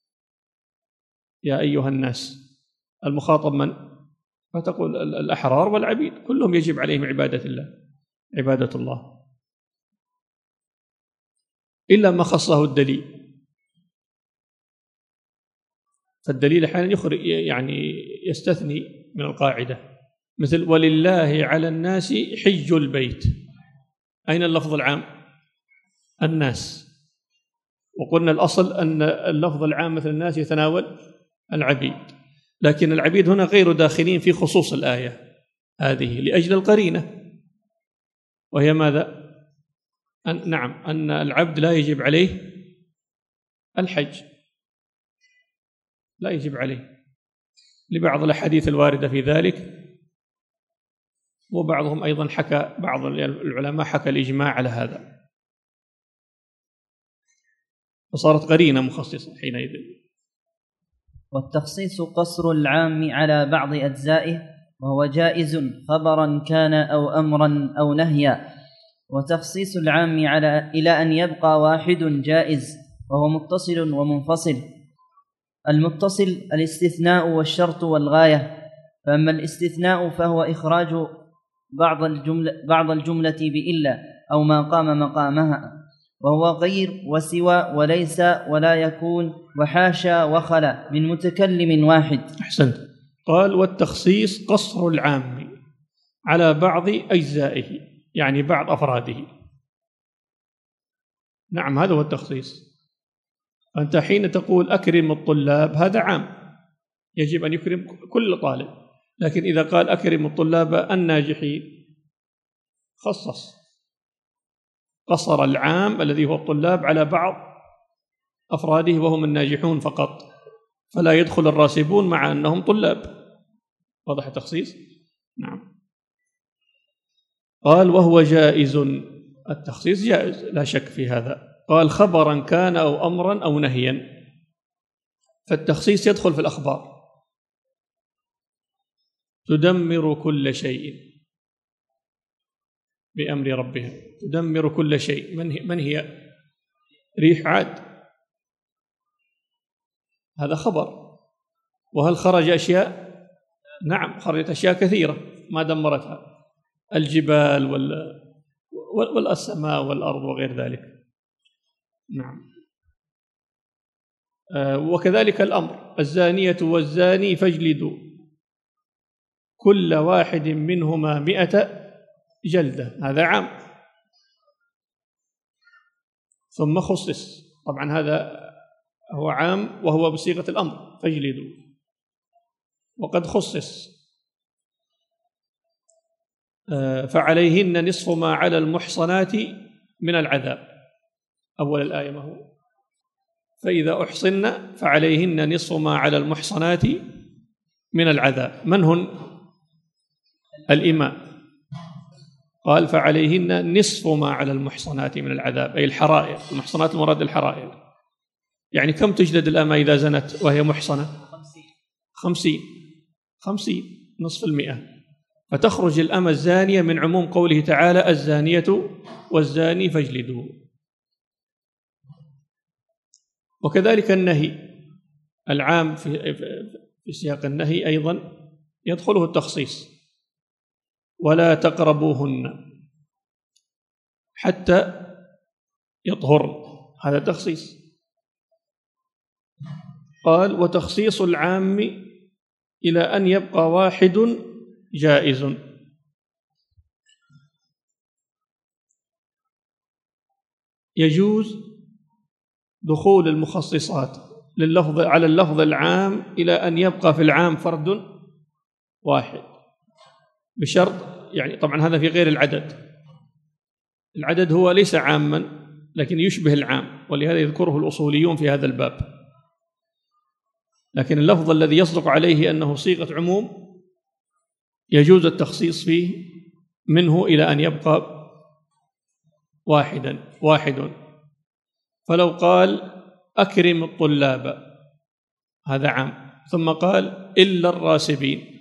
يا أيها الناس، المخاطب من؟ فتقول الأحرار والعبيد كلهم يجب عليهم عبادة الله، عبادة الله، إلا ما خصه الدليل. فالدليل أحيانا يخرج، يعني يستثني من القاعدة، مثل ولله على الناس حج البيت. أين اللفظ العام؟ الناس. وقلنا الأصل أن اللفظ العام مثل الناس يتناول العبيد، لكن العبيد هنا غير داخلين في خصوص الآية هذه لأجل القرينة، وهي ماذا؟ أن نعم أن العبد لا يجب عليه الحج، لا يجب عليه لبعض الأحاديث الواردة في ذلك، وبعضهم أيضا حكى، بعض العلماء حكى الإجماع على هذا، فصارت قرينة مخصصة حينئذ. والتخصيص قصر العام على بعض أجزائه، وهو جائز خبرا كان أو أمرا أو نهيا. وتخصيص العام على إلى أن يبقى واحد جائز، وهو متصل ومنفصل. المتصل الاستثناء والشرط والغاية، فأما الاستثناء فهو إخراج بعض الجملة, بعض الجملة بإلا أو ما قام مقامها، وهو غير وسوى وليس ولا يكون وحاشا وخلا من متكلم واحد. أحسنت. قال والتخصيص قصر العام على بعض أجزائه، يعني بعض أفراده. نعم هذا هو التخصيص. أنت حين تقول أكرم الطلاب هذا عام، يجب أن يكرم كل طالب، لكن إذا قال أكرم الطلاب الناجحين خصص، قصر العام الذي هو الطلاب على بعض أفراده وهم الناجحون فقط، فلا يدخل الراسبون مع أنهم طلاب. واضح التخصيص؟ نعم. قال وهو جائز، التخصيص جائز لا شك في هذا. قال خبرا كان أو أمرا أو نهيا، فالتخصيص يدخل في الأخبار. تدمر كل شيء بأمر ربها، تدمر كل شيء. من هي, من هي؟ ريح عاد، هذا خبر. وهل خرج أشياء؟ نعم خرجت أشياء كثيرة ما دمرتها، الجبال والسماء والأرض وغير ذلك. نعم. وكذلك الأمر: الزانية والزاني فاجلدوا كل واحد منهما مئة جلدة. هذا عام، ثم خصص. طبعا هذا هو عام وهو بصيغة الأمر فاجلدوا، وقد خصص: فعليهن نصف ما على المحصنات من العذاب. أول الآية ما هو؟ فإذا أحصن فعليهن نصف ما على المحصنات من العذاب. من هن؟ الإماء. قال فعليهن نصف ما على المحصنات من العذاب، أي الحرائر. المحصنات المراد الحرائر. يعني كم تجلد الأمة إذا زنت وهي محصنة؟ خمسين. خمسين نصف المئة. فتخرج الأمة الزانية من عموم قوله تعالى: الزانية والزاني فاجلدوا. وكذلك النهي العام في في سياق النهي أيضا يدخله التخصيص: ولا تقربوهن حتى يطهرن. هذا تخصيص. قال: وتخصيص العام إلى أن يبقى واحد جائز. يجوز دخول المخصصات لللفظ على اللفظ العام إلى أن يبقى في العام فرد واحد، بشرط، يعني طبعا هذا في غير العدد. العدد هو ليس عاما لكن يشبه العام، ولهذا يذكره الأصوليون في هذا الباب. لكن اللفظ الذي يصدق عليه أنه صيغة عموم يجوز التخصيص فيه منه إلى أن يبقى واحدا واحد. فلو قال: أكرم الطلاب، هذا عام، ثم قال: إلا الراسبين.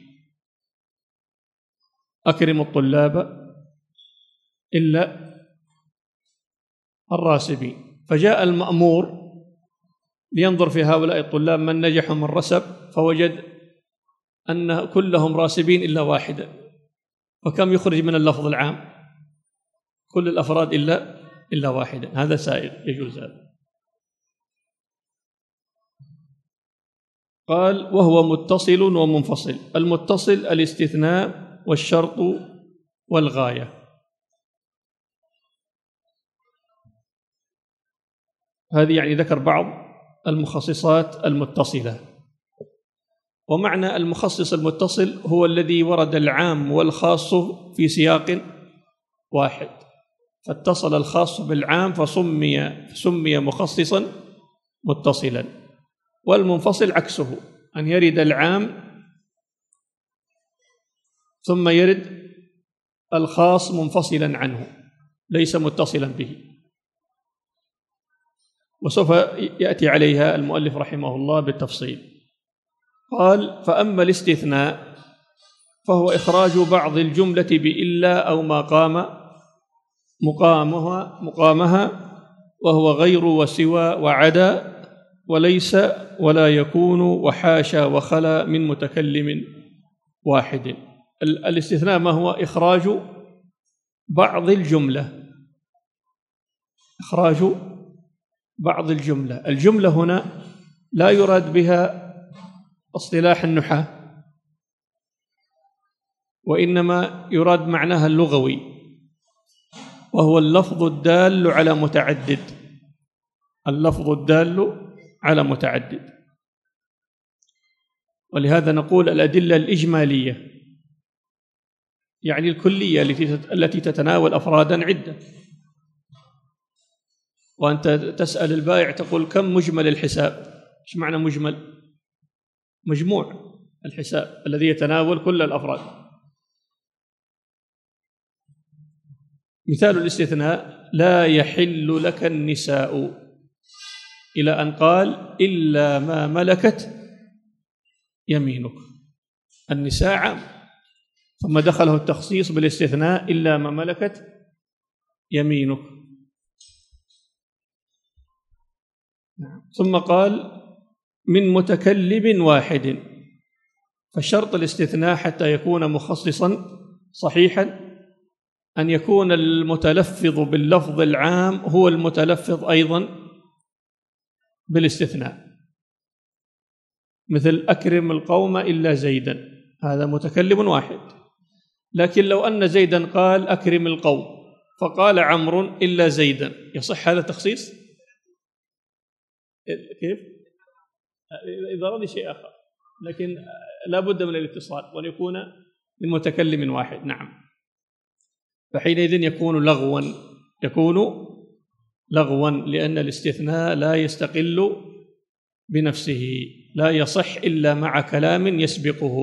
أكرم الطلاب إلا الراسبين. فجاء المأمور لينظر في هؤلاء الطلاب من نجح من رسب، فوجد أن كلهم راسبين إلا واحدا. فكم يخرج من اللفظ العام؟ كل الأفراد إلا إلا واحدا. هذا سائر، يجوز هذا. قال: وهو متصل ومنفصل. المتصل الاستثناء والشرط والغاية. هذه يعني ذكر بعض المخصصات المتصلة. ومعنى المخصص المتصل هو الذي ورد العام والخاص في سياق واحد، فاتصل الخاص بالعام فسمي سمي مخصصا متصلا. والمنفصل عكسه، أن يرد العام ثم يرد الخاص منفصلا عنه ليس متصلا به. وسوف يأتي عليها المؤلف رحمه الله بالتفصيل. قال: فأما الاستثناء فهو إخراج بعض الجملة بإلا أو ما قام مقامها مقامها وهو غير وسوى وعدا وليس ولا يكون وحاشا وخلا من متكلم واحد. الاستثناء ما هو؟ إخراج بعض الجملة. إخراج بعض الجملة. الجملة هنا لا يراد بها اصطلاح النحاة، وإنما يراد معناها اللغوي، وهو اللفظ الدال على متعدد. اللفظ الدال على متعدد. ولهذا نقول الأدلة الإجمالية، يعني الكلية التي تتناول أفرادا عدة. وأنت تسأل البائع تقول: كم مجمل الحساب؟ إيش معنى مجمل؟ مجموع الحساب الذي يتناول كل الأفراد. مثال الاستثناء: لا يحل لك النساء، إلى أن قال: إلا ما ملكت يمينك. النساء عام، ثم دخله التخصيص بالاستثناء: إلا ما ملكت يمينك. ثم قال: من متكلم واحد. فشرط الاستثناء حتى يكون مخصصا صحيحا أن يكون المتلفظ باللفظ العام هو المتلفظ أيضا بالاستثناء، مثل أكرم القوم إلا زيدا، هذا متكلم واحد. لكن لو أن زيدا قال أكرم القوم فقال عمرو إلا زيدا، يصح هذا التخصيص؟ كيف؟ إذا رضي شيء آخر، لكن لا بد من الاتصال وأن يكون من متكلم واحد. نعم، فحينئذ يكون لغوا، يكون لغوا لأن الاستثناء لا يستقل بنفسه، لا يصح إلا مع كلام يسبقه.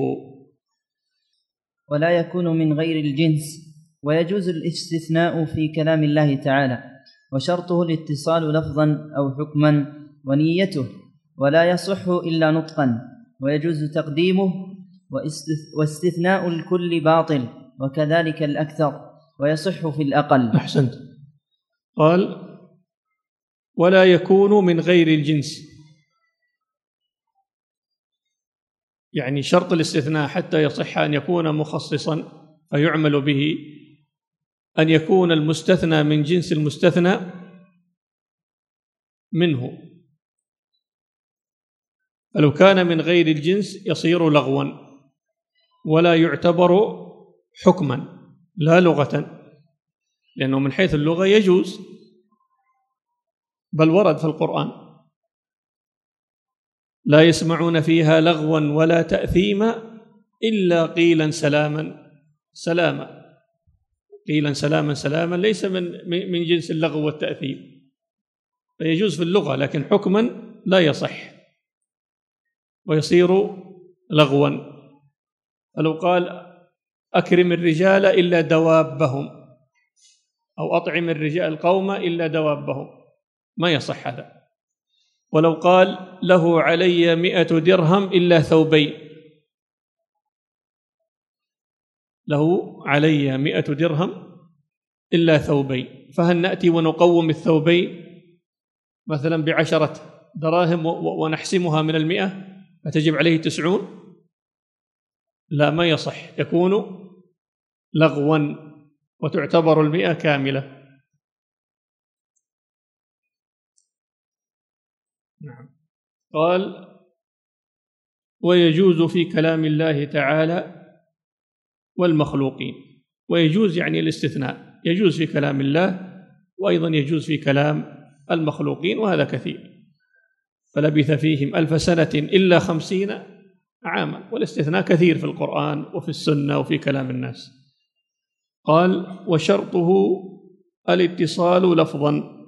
ولا يكون من غير الجنس، ويجوز الاستثناء في كلام الله تعالى، وشرطه الاتصال لفظا أو حكما ونيته، ولا يصح إلا نطقا، ويجوز تقديمه، واستثناء الكل باطل، وكذلك الأكثر، ويصح في الأقل. أحسنت. قال ولا يكون من غير الجنس، يعني شرط الاستثناء حتى يصح أن يكون مخصصا فيعمل به أن يكون المستثنى من جنس المستثنى منه، فلو كان من غير الجنس يصير لغوا ولا يعتبر حكما لا لغة، لأنه من حيث اللغة يجوز، بل ورد في القرآن لا يسمعون فيها لغوا ولا تأثيما إلا قيلا سلاما سلاما. قيلا سلاما سلاما ليس من من جنس اللغو والتأثيم، فيجوز في اللغة، لكن حكما لا يصح ويصير لغوا. فلو قال أكرم الرجال إلا دوابهم، أو أطعم الرجال القوم إلا دوابهم، ما يصح هذا. ولو قال له علي مئة درهم إلا ثوبين، له علي مئة درهم إلا ثوبين، فهل نأتي ونقوم الثوبين مثلا بعشرة دراهم ونحسمها من المئة فتجب عليه تسعون؟ لا، ما يصح، يكون لغوا وتعتبر المئة كاملة. نعم. قال ويجوز في كلام الله تعالى والمخلوقين، ويجوز يعني الاستثناء، يجوز في كلام الله وأيضا يجوز في كلام المخلوقين، وهذا كثير. فلبث فيهم ألف سنة إلا خمسين عاما، والاستثناء كثير في القرآن وفي السنة وفي كلام الناس. قال وشرطه الاتصال لفظا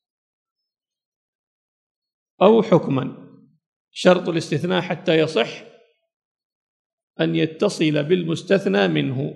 أو حكما، شرط الاستثناء حتى يصح أن يتصل بالمستثنى منه.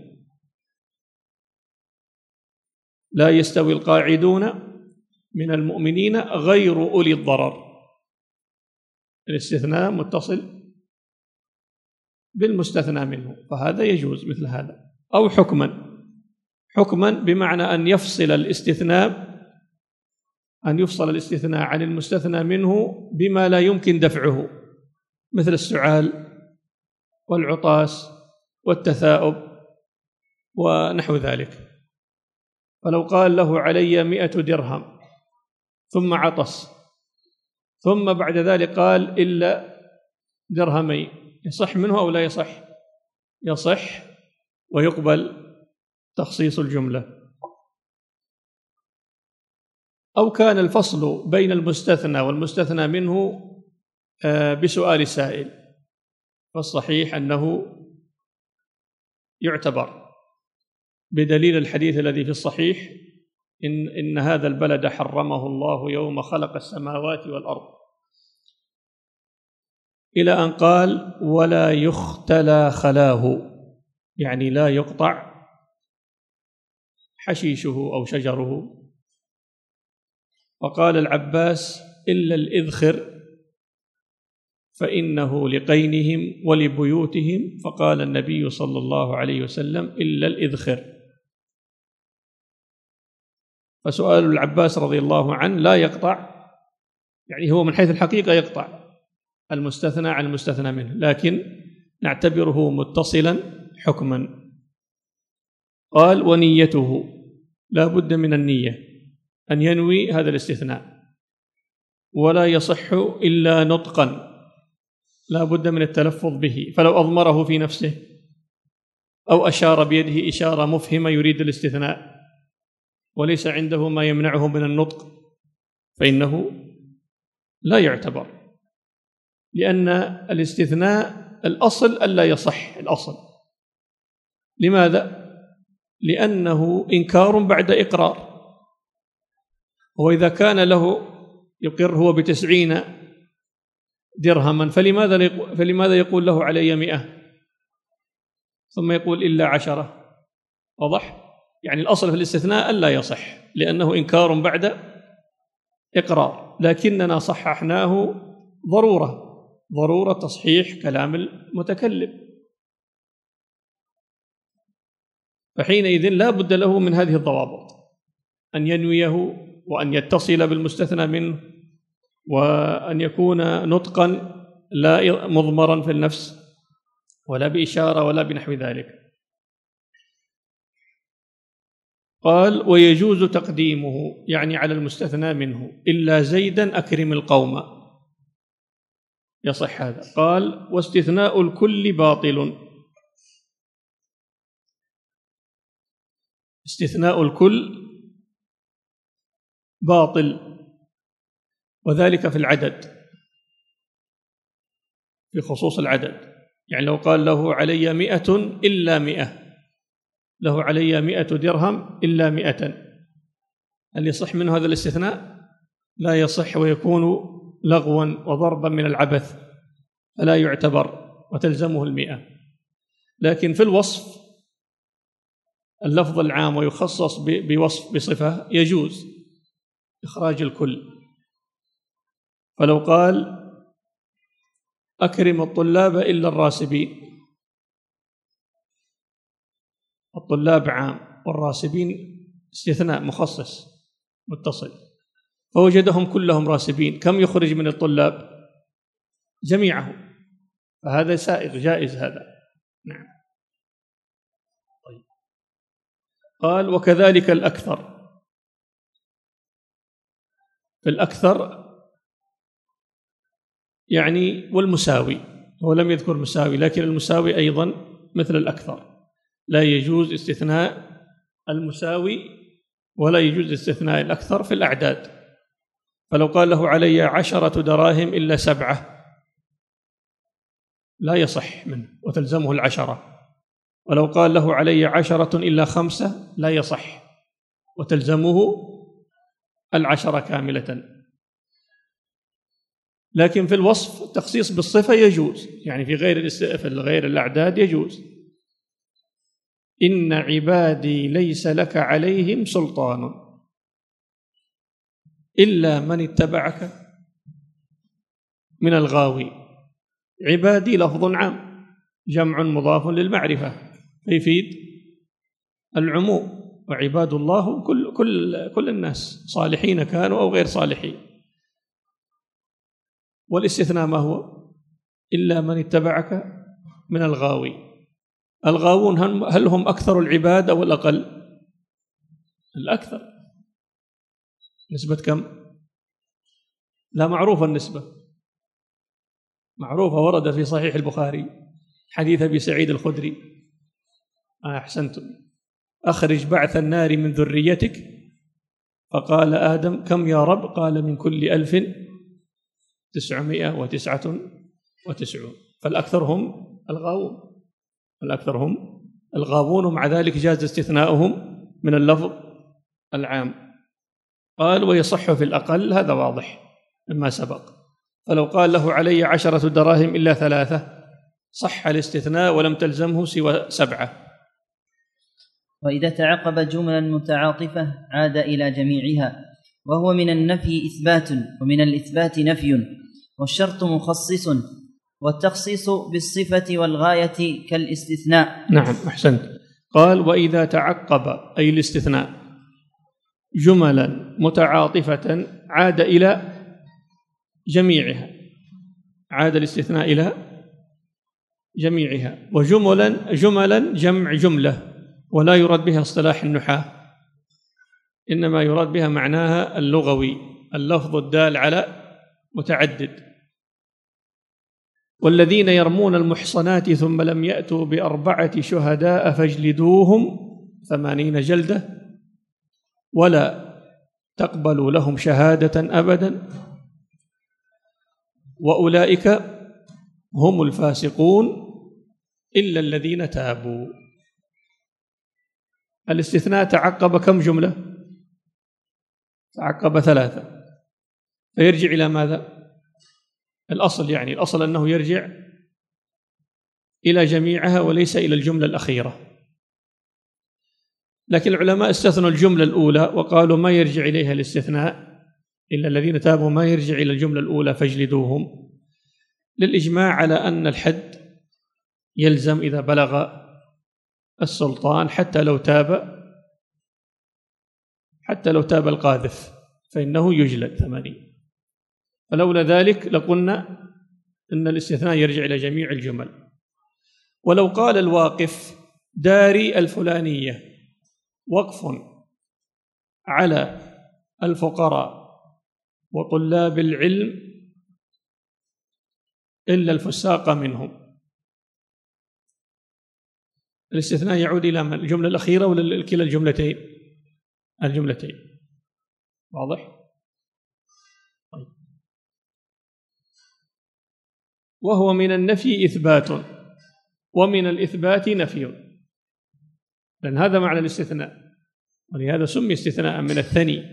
لا يستوي القاعدون من المؤمنين غير أولي الضرر، الاستثناء متصل بالمستثنى منه، فهذا يجوز مثل هذا. أو حكما، حكما بمعنى أن يفصل الاستثناء أن يفصل الاستثناء عن المستثنى منه بما لا يمكن دفعه، مثل السعال والعطاس والتثاؤب ونحو ذلك. فلو قال له علي مئة درهم ثم عطس، ثم بعد ذلك قال إلا درهمين، يصح منه أو لا يصح؟ يصح ويقبل تخصيص الجملة. أو كان الفصل بين المستثنى والمستثنى منه بسؤال سائل، فالصحيح أنه يعتبر بدليل الحديث الذي في الصحيح إن, إن هذا البلد حرمه الله يوم خلق السماوات والأرض، إلى أن قال ولا يختلى خلاه، يعني لا يقطع حشيشه أو شجره. وقال العباس إلا الإذخر فإنه لقينهم ولبيوتهم، فقال النبي صلى الله عليه وسلم إلا الإذخر. فسؤال العباس رضي الله عنه لا يقطع، يعني هو من حيث الحقيقة يقطع المستثنى عن المستثنى منه، لكن نعتبره متصلا حكما. قال ونيته، لا بد من النية أن ينوي هذا الاستثناء، ولا يصح إلا نطقا، لا بد من التلفظ به. فلو أضمره في نفسه أو أشار بيده إشارة مفهمة يريد الاستثناء وليس عنده ما يمنعه من النطق فإنه لا يعتبر، لأن الاستثناء الأصل ألا يصح. الأصل لماذا؟ لأنه إنكار بعد إقرار. وإذا كان له يقر هو بتسعين درهما فلماذا فلماذا يقول له علي مئة ثم يقول إلا عشرة؟ واضح؟ يعني الأصل في الاستثناء ألا يصح لأنه إنكار بعد إقرار، لكننا صححناه ضرورة ضرورة تصحيح كلام المتكلم، فحينئذ لا بد له من هذه الضوابط: أن ينويه، وأن يتصل بالمستثنى منه، وأن يكون نطقا لا مضمرا في النفس ولا بإشارة ولا بنحو ذلك. قال: ويجوز تقديمه، يعني على المستثنى منه، إلا زيدا أكرم القوم، يصح هذا. قال: واستثناء الكل باطل. استثناء الكل باطل، وذلك في العدد، في خصوص العدد. يعني لو قال له علي مئة إلا مئة، له علي مئة درهم إلا مئة، هل يصح منه هذا الاستثناء؟ لا يصح، ويكون لغوا وضربا من العبث، فلا يعتبر وتلزمه المئة. لكن في الوصف اللفظ العام ويخصص بوصف بصفة يجوز إخراج الكل. فلو قال أكرم الطلاب إلا الراسبين، الطلاب عام والراسبين استثناء مخصص متصل، فوجدهم كلهم راسبين، كم يخرج من الطلاب؟ جميعهم، فهذا سائغ جائز هذا. نعم. طيب. قال: وكذلك الأكثر. في الأكثر يعني والمساوي، هو لم يذكر مساوي، لكن المساوي أيضا مثل الأكثر، لا يجوز استثناء المساوي ولا يجوز استثناء الأكثر في الأعداد. فلو قال له علي عشرة دراهم إلا سبعة لا يصح منه وتلزمه العشرة. ولو قال له علي عشرة إلا خمسة لا يصح وتلزمه العشرة كاملة. لكن في الوصف التخصيص بالصفة يجوز، يعني في غير في غير الأعداد يجوز. إن عبادي ليس لك عليهم سلطان إلا من اتبعك من الغاوي. عبادي لفظ عام جمع مضاف للمعرفة فيفيد العموم، وعباد الله كل كل كل الناس صالحين كانوا أو غير صالحين. والاستثناء ما هو؟ إلا من اتبعك من الغاوي. الغاوون هل هم أكثر العباد أو الأقل؟ الأكثر. نسبة كم؟ لا معروفة النسبة، معروفة، ورد في صحيح البخاري حديث أبي سعيد الخدري: آه أحسنتم، أخرج بعث النار من ذريتك، فقال آدم: كم يا رب؟ قال: من كل ألف تسعمائة وتسعة وتسعون. فالأكثر هم الغاوون، الأكثر هم الغاوون، ومع ذلك جاز استثناؤهم من اللفظ العام. قال: ويصح في الأقل، هذا واضح مما سبق. فلو قال له علي عشرة دراهم إلا ثلاثة صح الاستثناء ولم تلزمه سوى سبعة. وإذا تعقب جملا متعاطفة عاد إلى جميعها، وهو من النفي إثبات ومن الإثبات نفي، والشرط مخصص، والتخصيص بالصفة والغاية كالاستثناء. نعم أحسنت. قال: وإذا تعقب أي الاستثناء جملا متعاطفة عاد إلى جميعها، عاد الاستثناء إلى جميعها. وجملا جملا جمع جملة، ولا يراد بها اصطلاح النحاة، إنما يراد بها معناها اللغوي، اللفظ الدال على متعدد. والذين يرمون المحصنات ثم لم يأتوا بأربعة شهداء فاجلدوهم ثمانين جلدة ولا تقبلوا لهم شهادة أبدا وأولئك هم الفاسقون إلا الذين تابوا. الاستثناء تعقب كم جملة؟ تعقب ثلاثة، فيرجع إلى ماذا؟ الأصل، يعني الأصل أنه يرجع إلى جميعها وليس إلى الجملة الأخيرة. لكن العلماء استثنوا الجملة الأولى وقالوا ما يرجع إليها الاستثناء إلا الذين تابوا، ما يرجع إلى الجملة الأولى فاجلدوهم، للإجماع على أن الحد يلزم إذا بلغ السلطان حتى لو تاب حتى لو تاب القاذف فإنه يجلد ثمانين. فلولا ذلك لقلنا أن الاستثناء يرجع إلى جميع الجمل. ولو قال الواقف داري الفلانية وقف على الفقراء وطلاب العلم إلا الفساق منهم، الاستثناء يعود إلى الجملة الأخيرة ولا كلا الجملتين؟ الجملتين. واضح؟ طيب. وهو من النفي إثبات ومن الإثبات نفي، لأن هذا معنى الاستثناء، ولهذا سمي استثناء من الثني.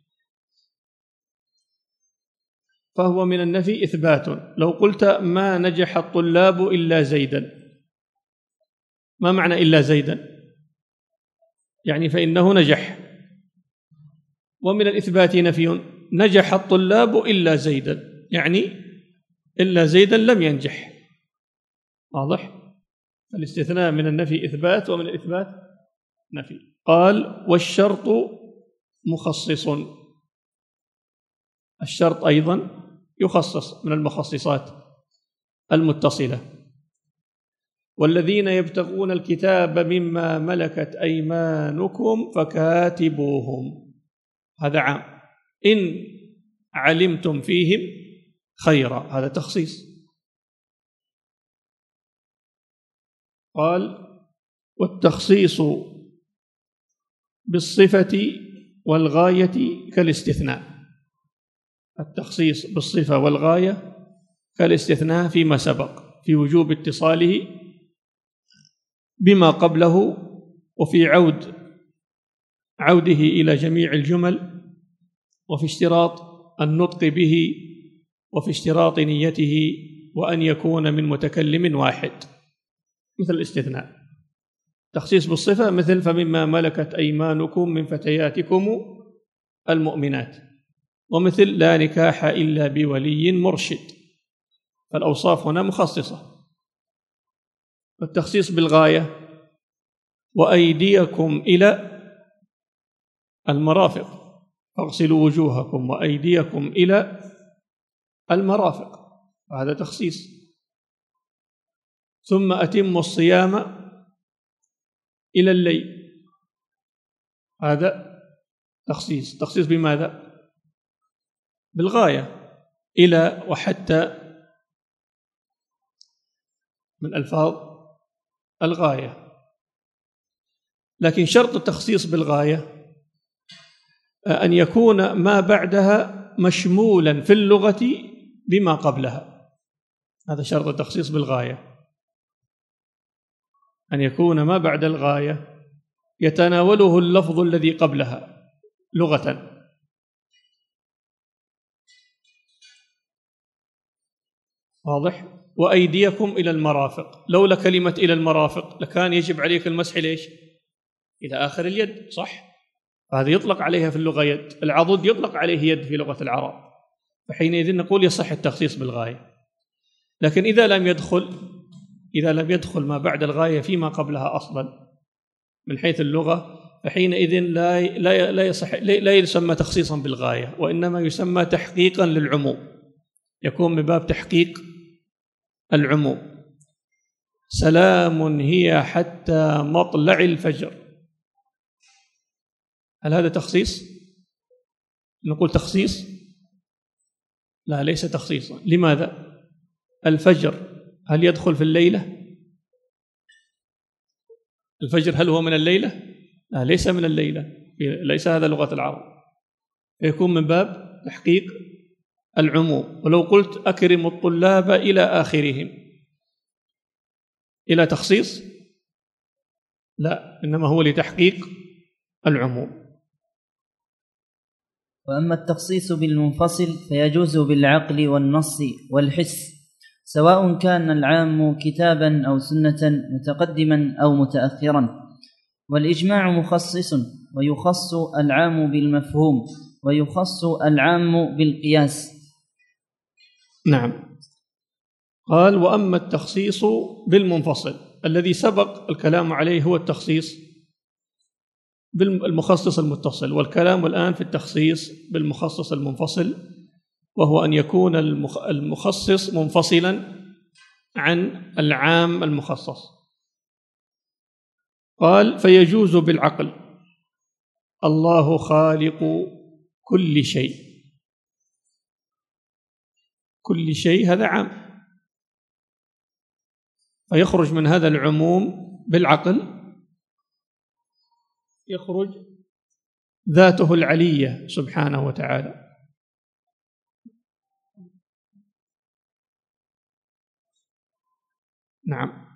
فهو من النفي إثبات. لو قلت ما نجح الطلاب إلا زيدا، ما معنى إلا زيدا؟ يعني فإنه نجح. ومن الإثبات نفي، نجح الطلاب إلا زيدا، يعني إلا زيدا لم ينجح. واضح؟ الاستثناء من النفي إثبات ومن الإثبات نفي. قال والشرط مخصص، الشرط أيضا يخصص من المخصصات المتصلة. والذين يبتغون الكتاب مما ملكت أيمانكم فكاتبوهم، هذا عام، إن علمتم فيهم خيرا، هذا تخصيص. قال والتخصيص بالصفة والغاية كالاستثناء، التخصيص بالصفة والغاية كالاستثناء فيما سبق في وجوب اتصاله بما قبله وفي عود عوده إلى جميع الجمل وفي اشتراط النطق به وفي اشتراط نيته وأن يكون من متكلم واحد مثل الاستثناء. تخصيص بالصفة مثل فمما ملكت أيمانكم من فتياتكم المؤمنات، ومثل لا نكاح إلا بولي مرشد، فالأوصاف هنا مخصصة. والتخصيص بالغاية وأيديكم إلى المرافق فاغسلوا وجوهكم وأيديكم إلى المرافق، هذا تخصيص. ثم أتموا الصيام إلى الليل، هذا تخصيص. تخصيص بماذا؟ بالغاية، إلى وحتى من ألفاظ الغاية. لكن شرط التخصيص بالغاية أن يكون ما بعدها مشمولا في اللغة بما قبلها، هذا شرط التخصيص بالغاية، أن يكون ما بعد الغاية يتناوله اللفظ الذي قبلها لغة. واضح؟ وأيديكم إلى المرافق، لولا كلمة إلى المرافق لكان يجب عليك المسح ليش؟ إلى آخر اليد، صح؟ هذا يطلق عليها في اللغة يد، العضد يطلق عليه يد في لغة العرب، فحينئذ نقول يصح التخصيص بالغاية. لكن إذا لم يدخل إذا لم يدخل ما بعد الغاية فيما قبلها أصلا من حيث اللغة، فحينئذ لا لا لا يصح لا يسمى تخصيصا بالغاية، وإنما يسمى تحقيقا للعموم، يكون من باب تحقيق العموم. سلام هي حتى مطلع الفجر، هل هذا تخصيص؟ نقول تخصيص؟ لا، ليس تخصيصا. لماذا؟ الفجر هل يدخل في الليلة؟ الفجر هل هو من الليلة؟ لا، ليس من الليلة، ليس هذا لغة العرب، يكون من باب تحقيق العموم. ولو قلت أكرم الطلاب إلى آخرهم، إلى تخصيص؟ لا، إنما هو لتحقيق العموم. وأما التخصيص بالمنفصل فيجوز بالعقل والنص والحس، سواء كان العام كتابا أو سنة متقدما أو متأخرا. والإجماع مخصص، ويخص العام بالمفهوم، ويخص العام بالقياس. نعم. قال: وأما التخصيص بالمنفصل، الذي سبق الكلام عليه هو التخصيص بالمخصص المتصل، والكلام الآن في التخصيص بالمخصص المنفصل، وهو أن يكون المخصص منفصلا عن العام المخصص. قال: فيجوز بالعقل. الله خالق كل شيء، كل شيء هذا عام، فيخرج من هذا العموم بالعقل، يخرج ذاته العلية سبحانه وتعالى. نعم،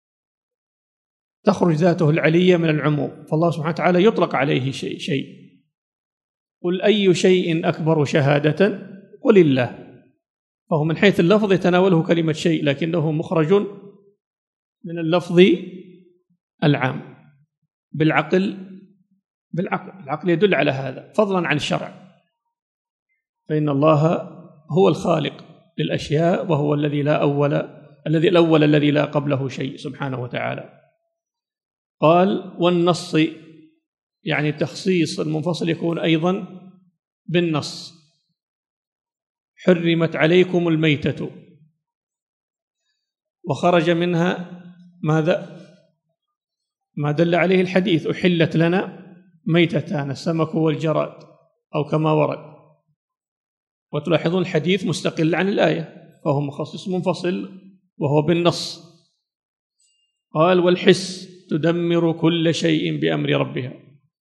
تخرج ذاته العلية من العموم، فالله سبحانه وتعالى يطلق عليه شيء شيء قل أي شيء أكبر شهادة قل الله، فهو من حيث اللفظ يتناوله كلمة شيء، لكنه مخرج من اللفظ العام. بالعقل، بالعقل العقل يدل على هذا فضلا عن الشرع، فإن الله هو الخالق للأشياء، وهو الذي لا أول الذي الأول الذي لا قبله شيء سبحانه وتعالى. قال: والنص، يعني التخصيص المنفصل يكون أيضا بالنص. حرمت عليكم الميتة، وخرج منها ماذا؟ ما دل عليه الحديث: أحلت لنا ميتتان، السمك والجراد، أو كما ورد. وتلاحظون الحديث مستقل عن الآية، فهو مخصص منفصل وهو بالنص. قال: والحس تدمر كل شيء بأمر ربها،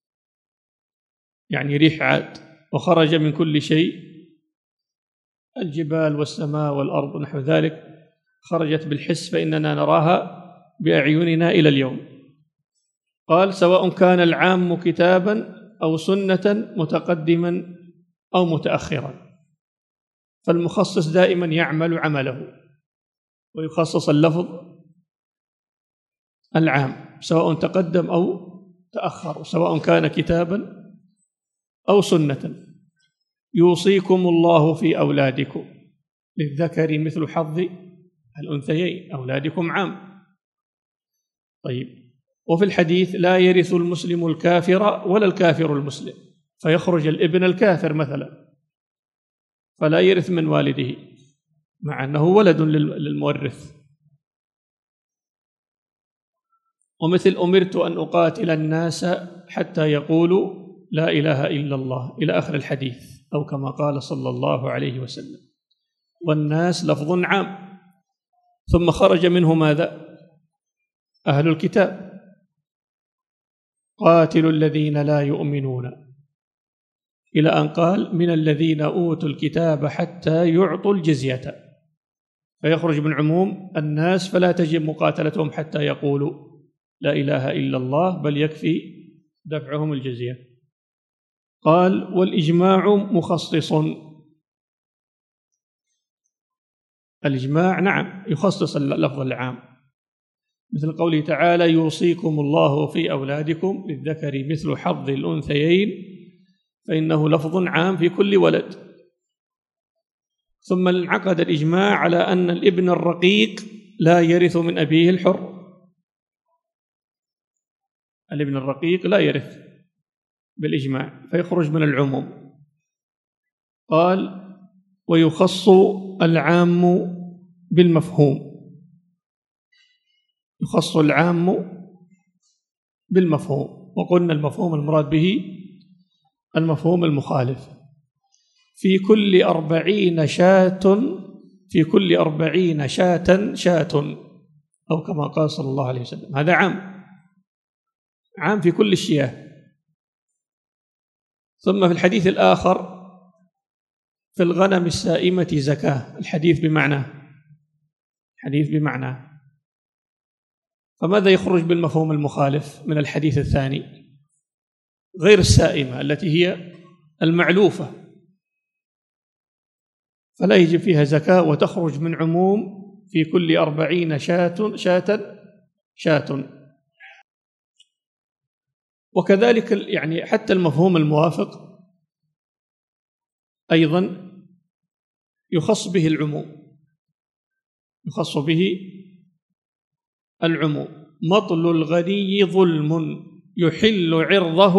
يعني ريح عاد، وخرج من كل شيء، الجبال والسماء والأرض ونحو ذلك، خرجت بالحس، فإننا نراها بأعيننا إلى اليوم. قال: سواء كان العام كتابا أو سنة متقدما أو متأخرا، فالمخصص دائما يعمل عمله ويخصص اللفظ العام، سواء تقدم أو تأخر، سواء كان كتابا أو سنة. يوصيكم الله في أولادكم للذكر مثل حظ الأنثيين، أولادكم عام. طيب، وفي الحديث: لا يرث المسلم الكافر ولا الكافر المسلم، فيخرج الابن الكافر مثلا فلا يرث من والده مع أنه ولد للمورث. ومثل: أمرت أن أقاتل الناس حتى يقولوا لا إله إلا الله، إلى آخر الحديث، أو كما قال صلى الله عليه وسلم. والناس لفظ عام، ثم خرج منه ماذا؟ أهل الكتاب: قاتلوا الذين لا يؤمنون، إلى أن قال: من الذين أوتوا الكتاب حتى يعطوا الجزية، فيخرج من عموم الناس، فلا تجب مقاتلتهم حتى يقولوا لا إله إلا الله، بل يكفي دفعهم الجزية. قال: والإجماع مخصص. الإجماع نعم يخصص اللفظ العام، مثل قوله تعالى: يوصيكم الله في أولادكم للذكر مثل حظ الأنثيين، فإنه لفظ عام في كل ولد. ثم انعقد الإجماع على أن الابن الرقيق لا يرث من أبيه الحر، الابن الرقيق لا يرث بالإجماع، فيخرج من العموم. قال: ويخص العام بالمفهوم، يخص العام بالمفهوم. وقلنا المفهوم المراد به المفهوم المخالف. في كل أربعين شاة في كل أربعين شاة شاة، أو كما قال صلى الله عليه وسلم. هذا عام، عام في كل الشياه. ثم في الحديث الآخر في الغنم السائمة زكاة، الحديث بمعنى حديث بمعنى فماذا يخرج بالمفهوم المخالف من الحديث الثاني غير السائمة التي هي المعلوفة، فلا يجب فيها زكاة وتخرج من عموم في كل أربعين شاة شاة شاة. وكذلك يعني حتى المفهوم الموافق أيضا يخص به العموم، يخص به العموم. مطل الغني ظلم يحل عرضه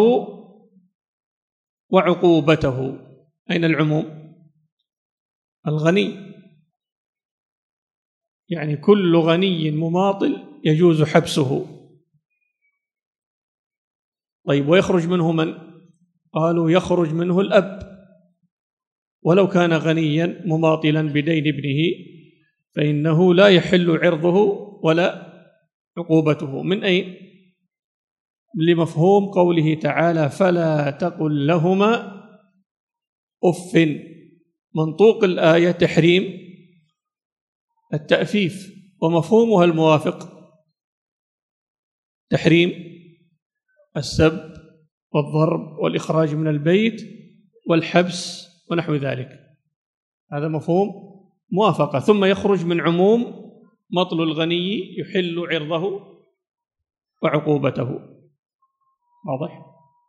وعقوبته. أين العموم؟ الغني، يعني كل غني مماطل يجوز حبسه. طيب، ويخرج منه من؟ قالوا يخرج منه الأب، ولو كان غنيا مماطلا بدين ابنه فإنه لا يحل عرضه ولا عقوبته. من أين؟ لمفهوم قوله تعالى فلا تقل لهما أف. منطوق الآية تحريم التأفيف، ومفهومها الموافق تحريم السب والضرب والإخراج من البيت والحبس ونحو ذلك. هذا مفهوم موافقة. ثم يخرج من عموم مطل الغني يحل عرضه وعقوبته. واضح؟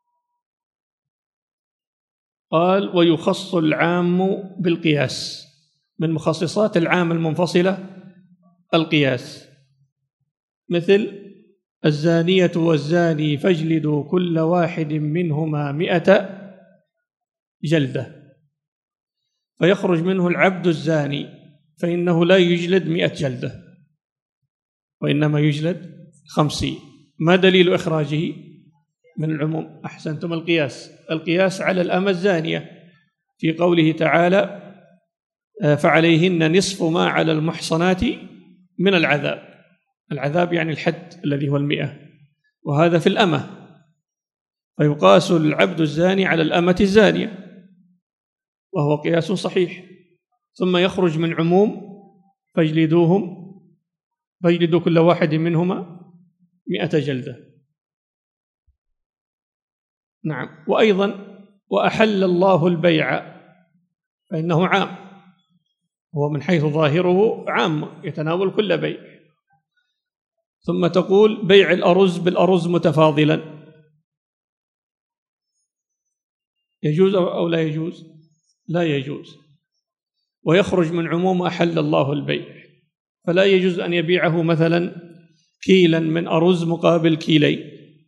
قال ويخص العام بالقياس. من مخصصات العام المنفصلة القياس، مثل الزانية والزاني فاجلدوا كل واحد منهما مئة جلدة، فيخرج منه العبد الزاني فإنه لا يجلد مئة جلدة وإنما يجلد خمسين. ما دليل إخراجه من العموم؟ أحسنتم، القياس. القياس على الأمة الزانية في قوله تعالى فعليهن نصف ما على المحصنات من العذاب. العذاب يعني الحد الذي هو المئة، وهذا في الأمة، فيقاس العبد الزاني على الأمة الزانية، وهو قياس صحيح. ثم يخرج من عموم فاجلدوهم فاجلدوا كل واحد منهما مئة جلدة. نعم. وأيضا وأحل الله البيع، فإنه عام، هو من حيث ظاهره عام يتناول كل بيع. ثم تقول بيع الأرز بالأرز متفاضلا، يجوز أو لا يجوز؟ لا يجوز. ويخرج من عموم أحل الله البيع، فلا يجوز أن يبيعه مثلا كيلا من أرز مقابل كيلين.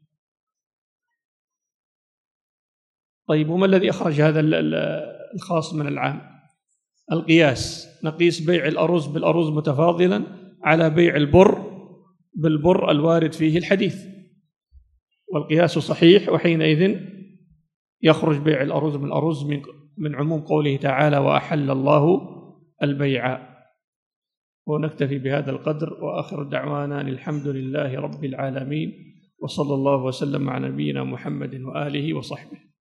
طيب، وما الذي أخرج هذا الخاص من العام؟ القياس. نقيس بيع الأرز بالأرز متفاضلا على بيع البر بالبر الوارد فيه الحديث، والقياس صحيح، وحينئذ يخرج بيع الأرز من الأرز من من عموم قوله تعالى وأحل الله البيع. ونكتفي بهذا القدر، وآخر دعوانا الحمد لله رب العالمين، وصلى الله وسلم على نبينا محمد وآله وصحبه.